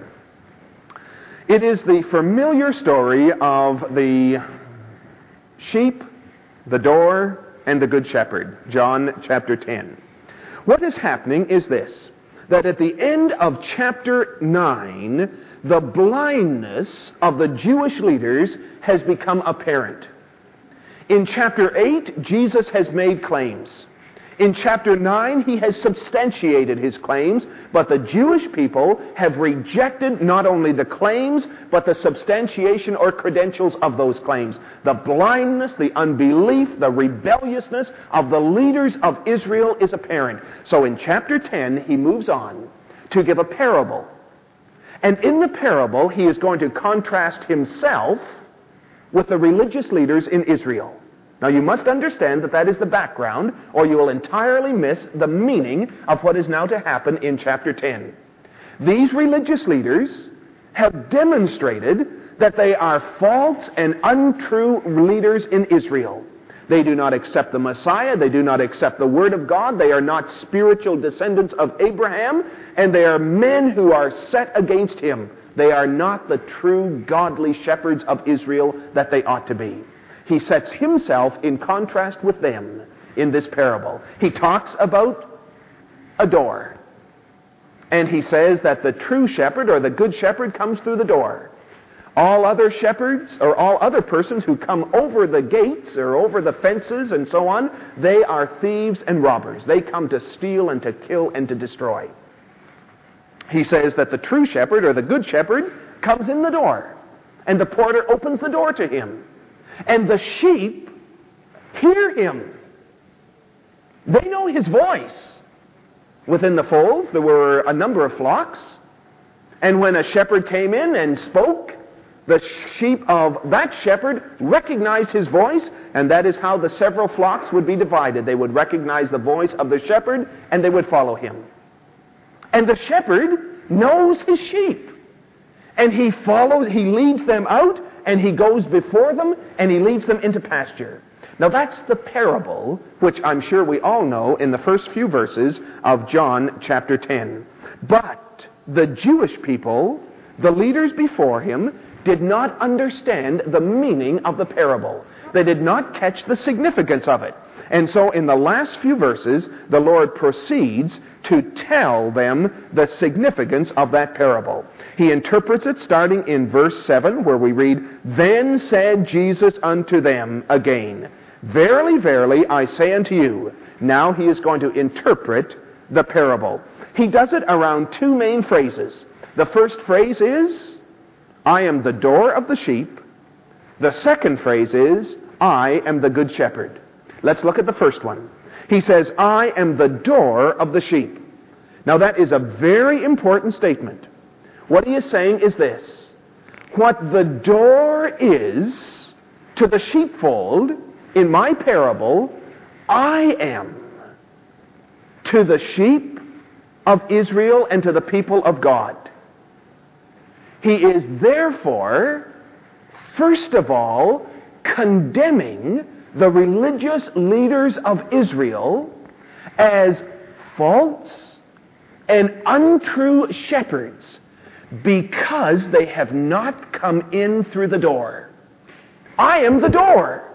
It is the familiar story of the sheep, the door, and the good shepherd, John chapter ten. What is happening is this, that at the end of chapter nine, the blindness of the Jewish leaders has become apparent. In chapter eight, Jesus has made claims. In chapter nine, he has substantiated his claims, but the Jewish people have rejected not only the claims, but the substantiation or credentials of those claims. The blindness, the unbelief, the rebelliousness of the leaders of Israel is apparent. So in chapter ten, he moves on to give a parable. And in the parable, he is going to contrast himself with the religious leaders in Israel. Now you must understand that that is the background, or you will entirely miss the meaning of what is now to happen in chapter ten. These religious leaders have demonstrated that they are false and untrue leaders in Israel. They do not accept the Messiah. They do not accept the Word of God. They are not spiritual descendants of Abraham, and they are men who are set against him. They are not the true godly shepherds of Israel that they ought to be. He sets himself in contrast with them in this parable. He talks about a door. And he says that the true shepherd or the good shepherd comes through the door. All other shepherds or all other persons who come over the gates or over the fences and so on, they are thieves and robbers. They come to steal and to kill and to destroy. He says that the true shepherd or the good shepherd comes in the door, and the porter opens the door to him. And the sheep hear him. They know his voice. Within the folds, there were a number of flocks. And when a shepherd came in and spoke, the sheep of that shepherd recognized his voice, and that is how the several flocks would be divided. They would recognize the voice of the shepherd, and they would follow him. And the shepherd knows his sheep. And he follows, he leads them out, and he goes before them, and he leads them into pasture. Now that's the parable, which I'm sure we all know in the first few verses of John chapter ten. But the Jewish people, the leaders before him, did not understand the meaning of the parable. They did not catch the significance of it. And so in the last few verses, the Lord proceeds to tell them the significance of that parable. He interprets it starting in verse seven, where we read, "Then said Jesus unto them again, Verily, verily, I say unto you." Now he is going to interpret the parable. He does it around two main phrases. The first phrase is, "I am the door of the sheep." The second phrase is, "I am the good shepherd." Let's look at the first one. He says, "I am the door of the sheep." Now that is a very important statement. What he is saying is this: what the door is to the sheepfold in my parable, I am to the sheep of Israel and to the people of God. He is therefore, first of all, condemning the religious leaders of Israel as false and untrue shepherds because they have not come in through the door. I am the door.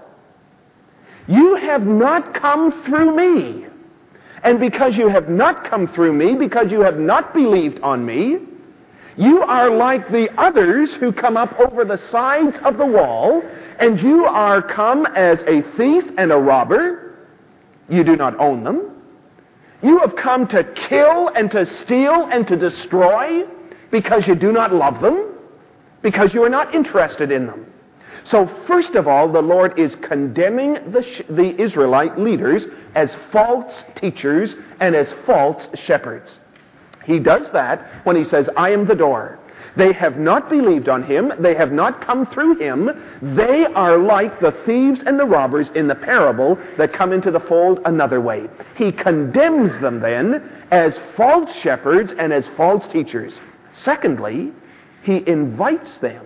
You have not come through me. And because you have not come through me, because you have not believed on me, you are like the others who come up over the sides of the wall, and you are come as a thief and a robber. You do not own them. You have come to kill and to steal and to destroy because you do not love them, because you are not interested in them. So first of all, the Lord is condemning the, the Israelite leaders as false teachers and as false shepherds. He does that when he says, "I am the door." They have not believed on him. They have not come through him. They are like the thieves and the robbers in the parable that come into the fold another way. He condemns them then as false shepherds and as false teachers. Secondly, he invites them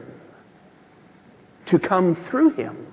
to come through him.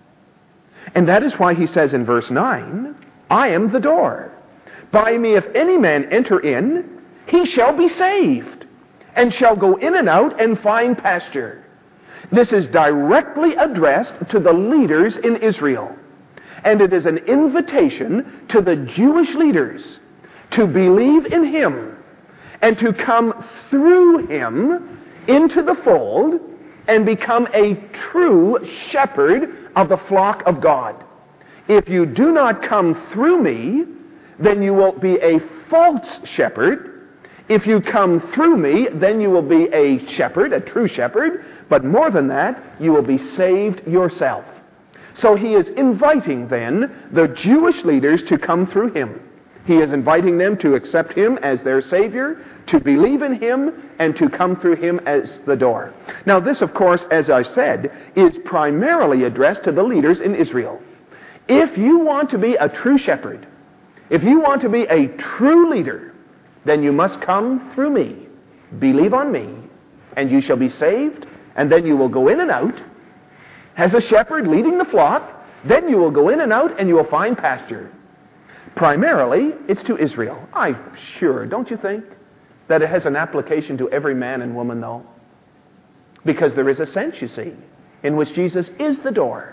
And that is why he says in verse nine, I am the door. By me if any man enter in, he shall be saved, and shall go in and out and find pasture. This is directly addressed to the leaders in Israel. And it is an invitation to the Jewish leaders to believe in him and to come through him into the fold and become a true shepherd of the flock of God. If you do not come through me, then you will be a false shepherd. If you come through me, then you will be a shepherd, a true shepherd. But more than that, you will be saved yourself. So he is inviting then the Jewish leaders to come through him. He is inviting them to accept him as their Savior, to believe in him, and to come through him as the door. Now this, of course, as I said, is primarily addressed to the leaders in Israel. If you want to be a true shepherd, if you want to be a true leader, then you must come through me. Believe on me, and you shall be saved, and then you will go in and out as a shepherd leading the flock. Then you will go in and out and you will find pasture. Primarily, it's to Israel. I'm sure, don't you think, that it has an application to every man and woman, though? Because there is a sense, you see, in which Jesus is the door.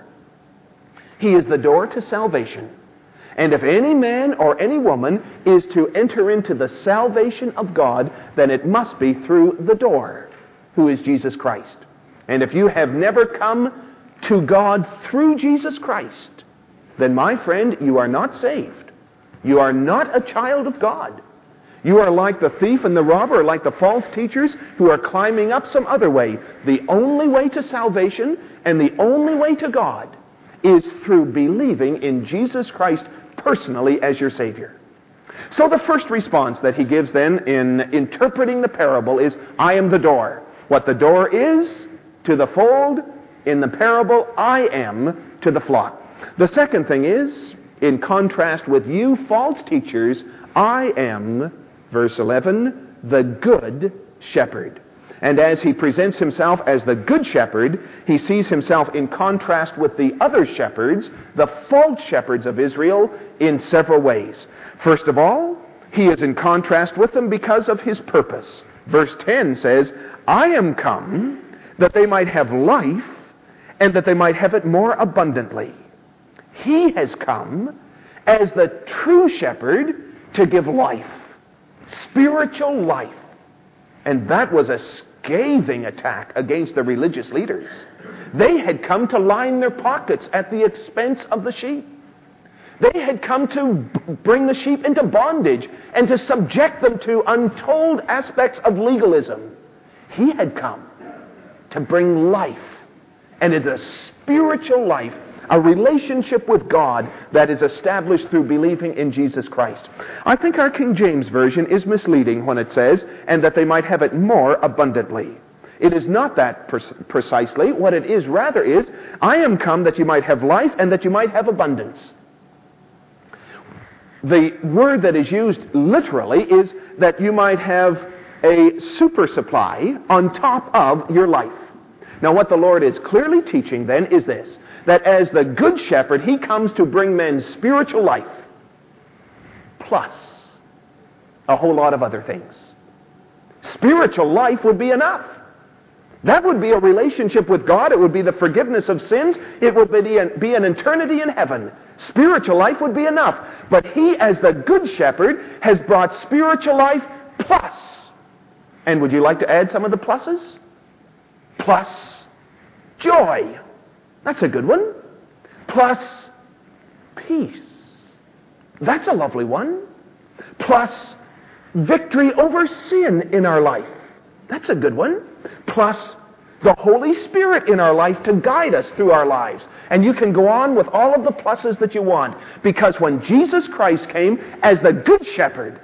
He is the door to salvation. And if any man or any woman is to enter into the salvation of God, then it must be through the door, who is Jesus Christ. And if you have never come to God through Jesus Christ, then, my friend, you are not saved. You are not a child of God. You are like the thief and the robber, like the false teachers who are climbing up some other way. The only way to salvation and the only way to God is through believing in Jesus Christ personally as your Savior. So the first response that he gives then in interpreting the parable is, I am the door. What the door is to the fold, in the parable, I am to the flock. The second thing is, in contrast with you false teachers, I am, verse eleven, the good shepherd. And as he presents himself as the good shepherd, he sees himself in contrast with the other shepherds, the false shepherds of Israel, in several ways. First of all, he is in contrast with them because of his purpose. Verse ten says, I am come that they might have life, and that they might have it more abundantly. He has come as the true shepherd to give life, spiritual life. And that was a scathing attack against the religious leaders. They had come to line their pockets at the expense of the sheep. They had come to bring the sheep into bondage and to subject them to untold aspects of legalism. He had come to bring life, and it's a spiritual life, a relationship with God that is established through believing in Jesus Christ. I think our King James Version is misleading when it says, and that they might have it more abundantly. It is not that pre- precisely. What it is rather is, I am come that you might have life and that you might have abundance. The word that is used literally is that you might have a super supply on top of your life. Now what the Lord is clearly teaching then is this, that as the good shepherd, he comes to bring men spiritual life, plus a whole lot of other things. Spiritual life would be enough. That would be a relationship with God. It would be the forgiveness of sins. It would be an, be an eternity in heaven. Spiritual life would be enough. But he, as the good shepherd, has brought spiritual life plus. And would you like to add some of the pluses? Plus joy. That's a good one. Plus peace. That's a lovely one. Plus victory over sin in our life. That's a good one. Plus the Holy Spirit in our life to guide us through our lives. And you can go on with all of the pluses that you want. Because when Jesus Christ came as the Good Shepherd,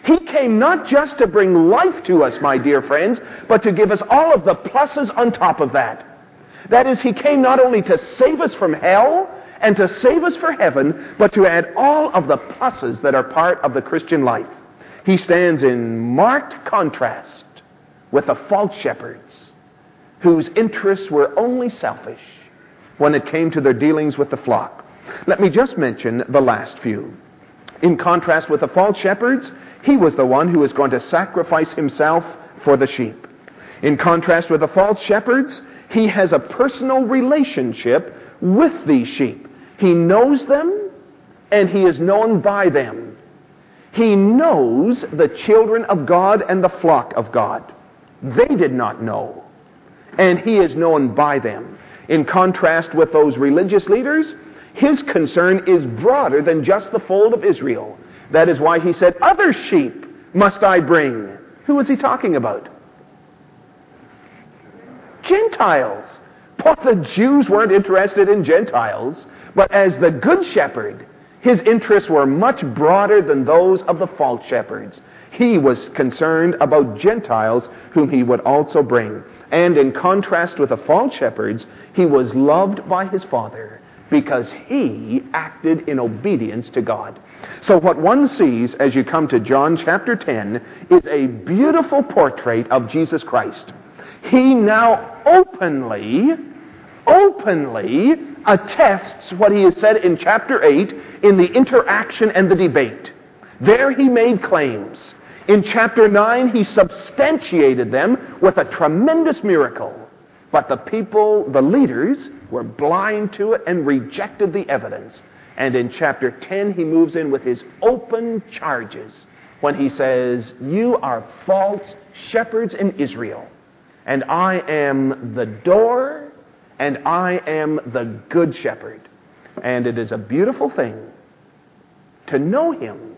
He came not just to bring life to us, my dear friends, but to give us all of the pluses on top of that. That is, He came not only to save us from hell and to save us for heaven, but to add all of the pluses that are part of the Christian life. He stands in marked contrast with the false shepherds, whose interests were only selfish when it came to their dealings with the flock. Let me just mention the last few. In contrast with the false shepherds, He was the one who was going to sacrifice Himself for the sheep. In contrast with the false shepherds, He has a personal relationship with these sheep. He knows them, and He is known by them. He knows the children of God and the flock of God. They did not know, and He is known by them. In contrast with those religious leaders, His concern is broader than just the fold of Israel. That is why He said, "Other sheep must I bring." Who was He talking about? Gentiles. But the Jews weren't interested in Gentiles, but as the good shepherd, His interests were much broader than those of the false shepherds. He was concerned about Gentiles whom He would also bring. And in contrast with the false shepherds, He was loved by His Father because He acted in obedience to God. So what one sees as you come to John chapter ten is a beautiful portrait of Jesus Christ. He now openly, openly attests what He has said in chapter eight in the interaction and the debate. There He made claims. In chapter nine, He substantiated them with a tremendous miracle. But the people, the leaders, were blind to it and rejected the evidence. And in chapter ten, He moves in with His open charges when He says, "You are false shepherds in Israel, and I am the door, and I am the good shepherd." And it is a beautiful thing to know Him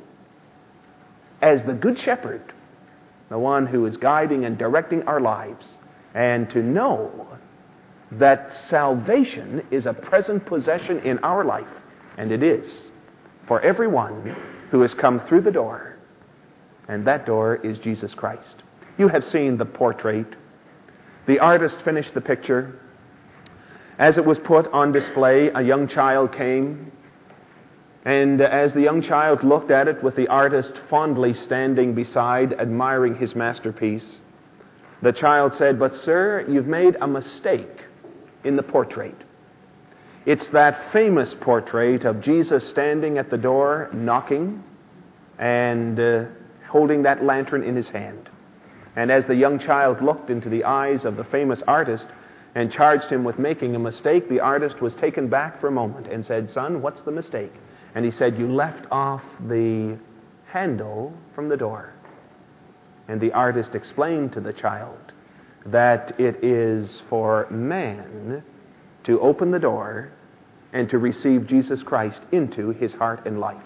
as the good shepherd, the one who is guiding and directing our lives, and to know that salvation is a present possession in our life, and it is for everyone who has come through the door, and that door is Jesus Christ. You have seen the portrait. The artist finished the picture. As it was put on display, a young child came, and as the young child looked at it with the artist fondly standing beside, admiring his masterpiece, the child said, "But sir, you've made a mistake in the portrait. It's that famous portrait of Jesus standing at the door, knocking, and uh, holding that lantern in His hand." And as the young child looked into the eyes of the famous artist and charged him with making a mistake, the artist was taken back for a moment and said, "Son, what's the mistake?" And he said, "You left off the handle from the door." And the artist explained to the child that it is for man to open the door and to receive Jesus Christ into his heart and life.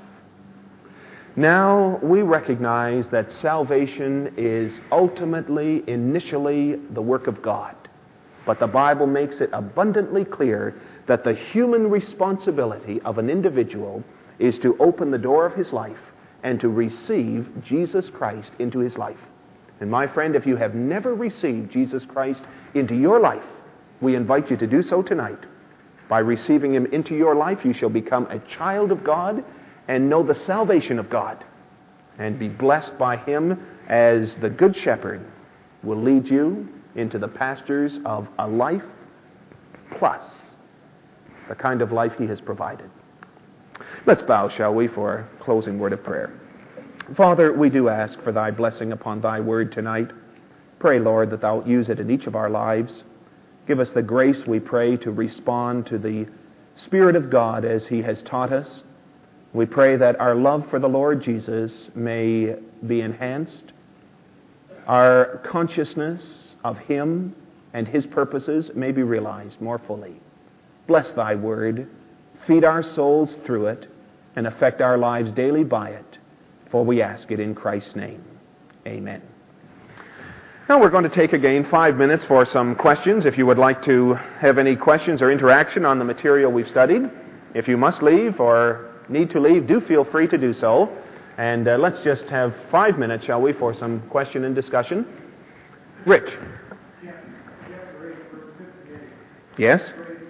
Now, we recognize that salvation is ultimately, initially, the work of God. But the Bible makes it abundantly clear that the human responsibility of an individual is to open the door of his life and to receive Jesus Christ into his life. And my friend, if you have never received Jesus Christ into your life, we invite you to do so tonight. By receiving Him into your life, you shall become a child of God and know the salvation of God and be blessed by Him as the Good Shepherd will lead you into the pastures of a life plus the kind of life He has provided. Let's bow, shall we, for a closing word of prayer. Father, we do ask for Thy blessing upon Thy word tonight. Pray, Lord, that Thou use it in each of our lives. Give us the grace, we pray, to respond to the Spirit of God as He has taught us. We pray that our love for the Lord Jesus may be enhanced. Our consciousness of Him and His purposes may be realized more fully. Bless Thy word. Feed our souls through it and affect our lives daily by it. For we ask it in Christ's name. Amen. Now we're going to take again five minutes for some questions. If you would like to have any questions or interaction on the material we've studied, if you must leave or need to leave, do feel free to do so. And uh, let's just have five minutes, shall we, for some question and discussion. Rich. Yes?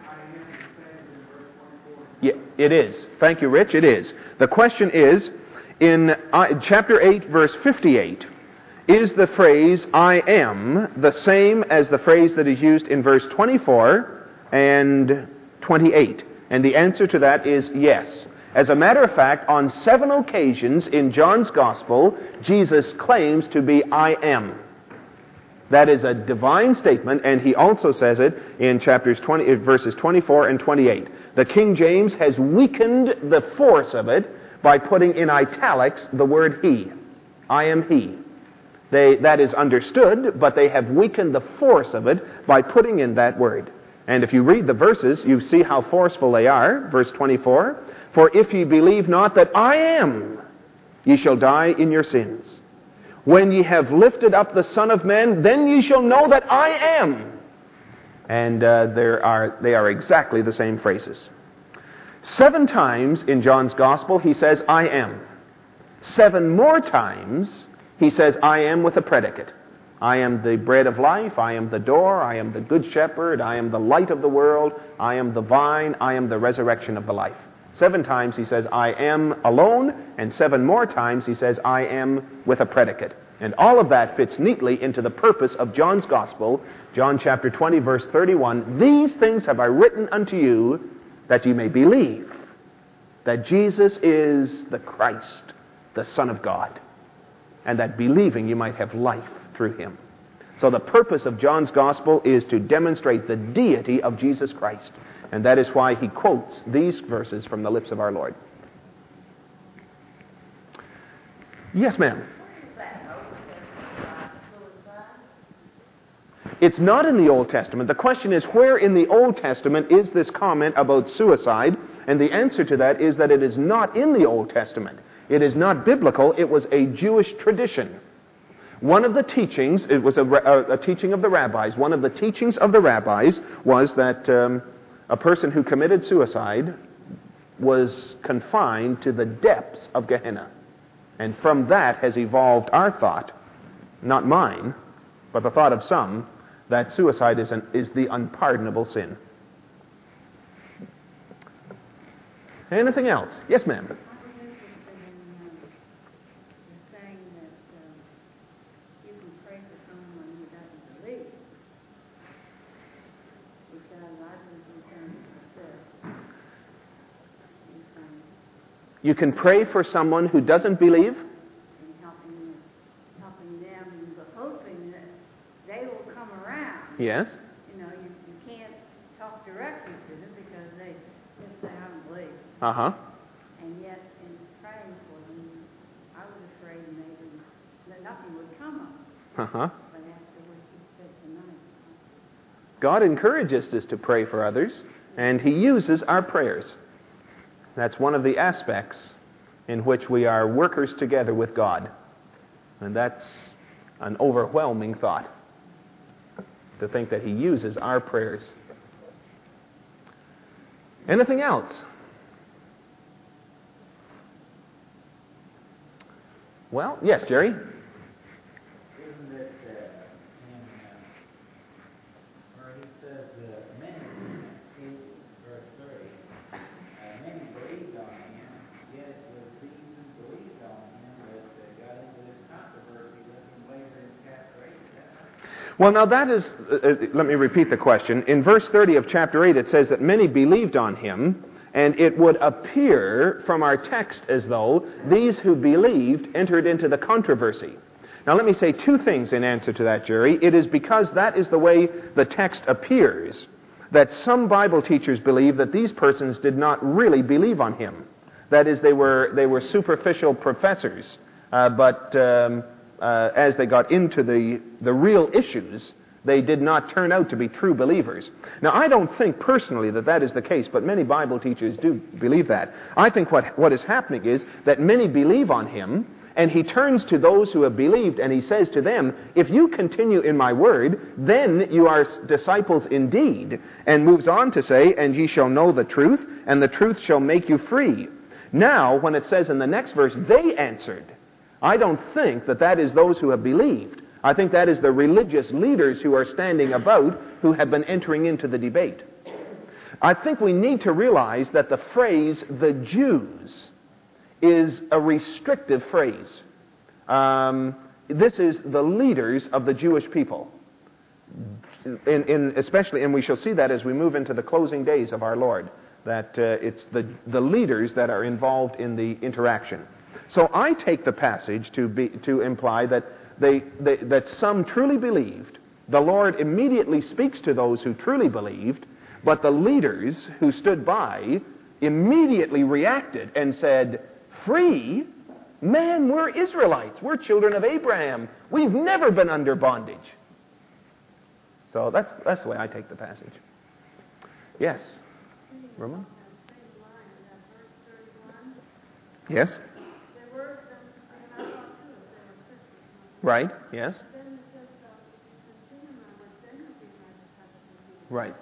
Yeah, it is. Thank you, Rich. It is. The question is, in uh, chapter eight, verse fifty-eight, is the phrase I am the same as the phrase that is used in verse twenty-four and twenty-eight? And the answer to that is yes. As a matter of fact, on seven occasions in John's Gospel, Jesus claims to be I am. That is a divine statement, and he also says it in chapters twenty, verses twenty-four and twenty-eight. The King James has weakened the force of it by putting in italics the word he. I am he. They, that is understood, but they have weakened the force of it by putting in that word. And if you read the verses, you see how forceful they are. Verse twenty-four, for if ye believe not that I am, ye shall die in your sins. When ye have lifted up the Son of Man, then ye shall know that I am. And uh, there are they are exactly the same phrases. Seven times in John's Gospel he says, I am. Seven more times he says, I am with a predicate. I am the bread of life, I am the door, I am the good shepherd, I am the light of the world, I am the vine, I am the resurrection of the life. Seven times he says, I am alone, and seven more times he says, I am with a predicate. And all of that fits neatly into the purpose of John's Gospel, John chapter twenty, verse thirty-one. These things have I written unto you, that ye may believe that Jesus is the Christ, the Son of God, and that believing you might have life through him. So the purpose of John's Gospel is to demonstrate the deity of Jesus Christ. And that is why he quotes these verses from the lips of our Lord. Yes, ma'am. It's not in the Old Testament. The question is, where in the Old Testament is this comment about suicide? And the answer to that is that it is not in the Old Testament. It is not biblical. It was a Jewish tradition. One of the teachings, it was a, a, a teaching of the rabbis, one of the teachings of the rabbis was that um, a person who committed suicide was confined to the depths of Gehenna. And from that has evolved our thought, not mine, but the thought of some, that suicide is, an, is the unpardonable sin. Anything else? Yes, ma'am. You can pray for someone who doesn't believe?
And helping, helping them and hoping that they will come around.
Yes.
You know, you, you can't talk directly to them because they just say, I don't believe.
Uh-huh.
And yet, in praying for them, I was afraid maybe that nothing would come of it.
Uh-huh.
But after what you said tonight.
God encourages us to pray for others, and he uses our prayers. That's one of the aspects in which we are workers together with God. And that's an overwhelming thought, to think that he uses our prayers. Anything else? Well, yes, Jerry?
Isn't it uh, in uh, where he says uh, many, in verse thirty, uh, many believed on him, yet it was these who believed on him that uh, got into this controversy with him later in chapter eight. Is that right?
Well, now that is, uh, let me repeat the question. In verse thirty of chapter eight, it says that many believed on him, and it would appear from our text as though these who believed entered into the controversy. Now let me say two things in answer to that, Jerry. It is because that is the way the text appears that some Bible teachers believe that these persons did not really believe on him. That is, they were, they were superficial professors, uh, but um, uh, as they got into the, the real issues, they did not turn out to be true believers. Now, I don't think personally that that is the case, but many Bible teachers do believe that. I think what, what is happening is that many believe on him, and he turns to those who have believed, and he says to them, if you continue in my word, then you are disciples indeed. And moves on to say, and ye shall know the truth, and the truth shall make you free. Now, when it says in the next verse, they answered, I don't think that that is those who have believed. I think that is the religious leaders who are standing about who have been entering into the debate. I think we need to realize that the phrase, the Jews, is a restrictive phrase. Um, this is the leaders of the Jewish people. In, in especially, and we shall see that as we move into the closing days of our Lord, that uh, it's the, the leaders that are involved in the interaction. So I take the passage to be to imply that they, they that some truly believed. The Lord immediately speaks to those who truly believed, but the leaders who stood by immediately reacted and said, free? Man, we're Israelites. We're children of Abraham. We've never been under bondage. So that's that's the way I take the passage. Yes, Roman? Yes. Right. Yes. Right.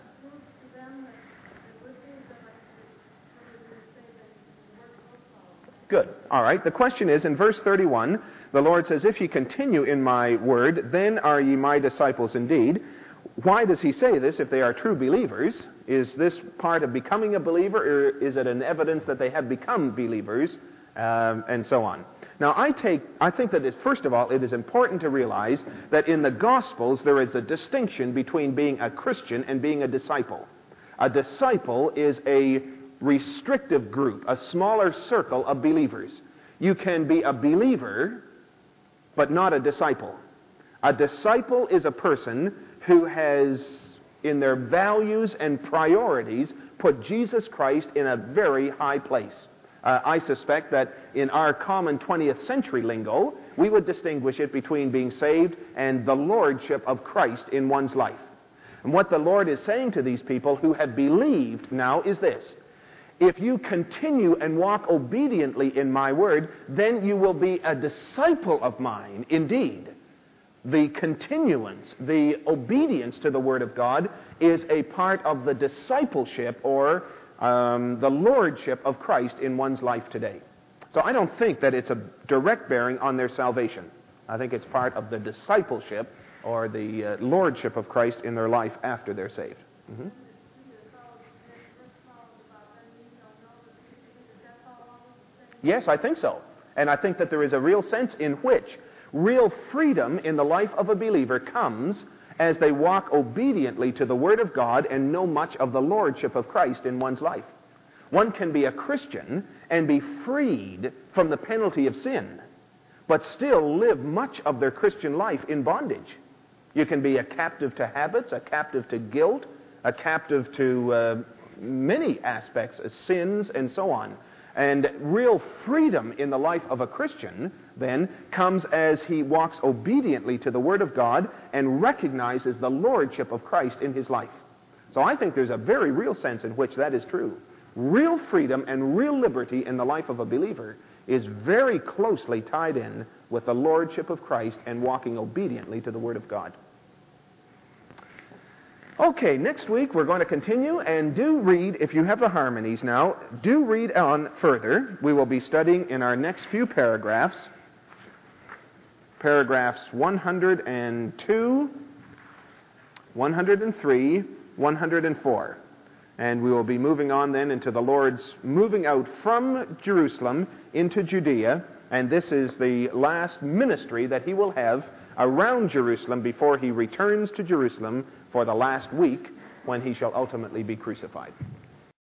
Good. All right. The question is, in verse thirty-one, the Lord says, if ye continue in my word, then are ye my disciples indeed. Why does he say this if they are true believers? Is this part of becoming a believer, or is it an evidence that they have become believers, um, and so on? Now, I take, I think that, it, first of all, it is important to realize that in the Gospels there is a distinction between being a Christian and being a disciple. A disciple is a restrictive group, a smaller circle of believers. You can be a believer, but not a disciple. A disciple is a person who has, in their values and priorities, put Jesus Christ in a very high place. Uh, I suspect that in our common twentieth century lingo, we would distinguish it between being saved and the lordship of Christ in one's life. And what the Lord is saying to these people who have believed now is this: if you continue and walk obediently in my word, then you will be a disciple of mine indeed. The continuance, the obedience to the Word of God is a part of the discipleship or um, the lordship of Christ in one's life today. So I don't think that it's a direct bearing on their salvation. I think it's part of the discipleship or the uh, lordship of Christ in their life after they're saved. Mm-hmm. Yes, I think so. And I think that there is a real sense in which real freedom in the life of a believer comes as they walk obediently to the Word of God and know much of the lordship of Christ in one's life. One can be a Christian and be freed from the penalty of sin, but still live much of their Christian life in bondage. You can be a captive to habits, a captive to guilt, a captive to uh, many aspects, uh, sins, and so on. And real freedom in the life of a Christian, then, comes as he walks obediently to the Word of God and recognizes the lordship of Christ in his life. So I think there's a very real sense in which that is true. Real freedom and real liberty in the life of a believer is very closely tied in with the lordship of Christ and walking obediently to the Word of God. Okay, next week we're going to continue, and do read, if you have the harmonies now, do read on further. We will be studying in our next few paragraphs, paragraphs one hundred two, one hundred three, one hundred four. And we will be moving on then into the Lord's moving out from Jerusalem into Judea, and this is the last ministry that he will have around Jerusalem before he returns to Jerusalem for the last week when he shall ultimately be crucified.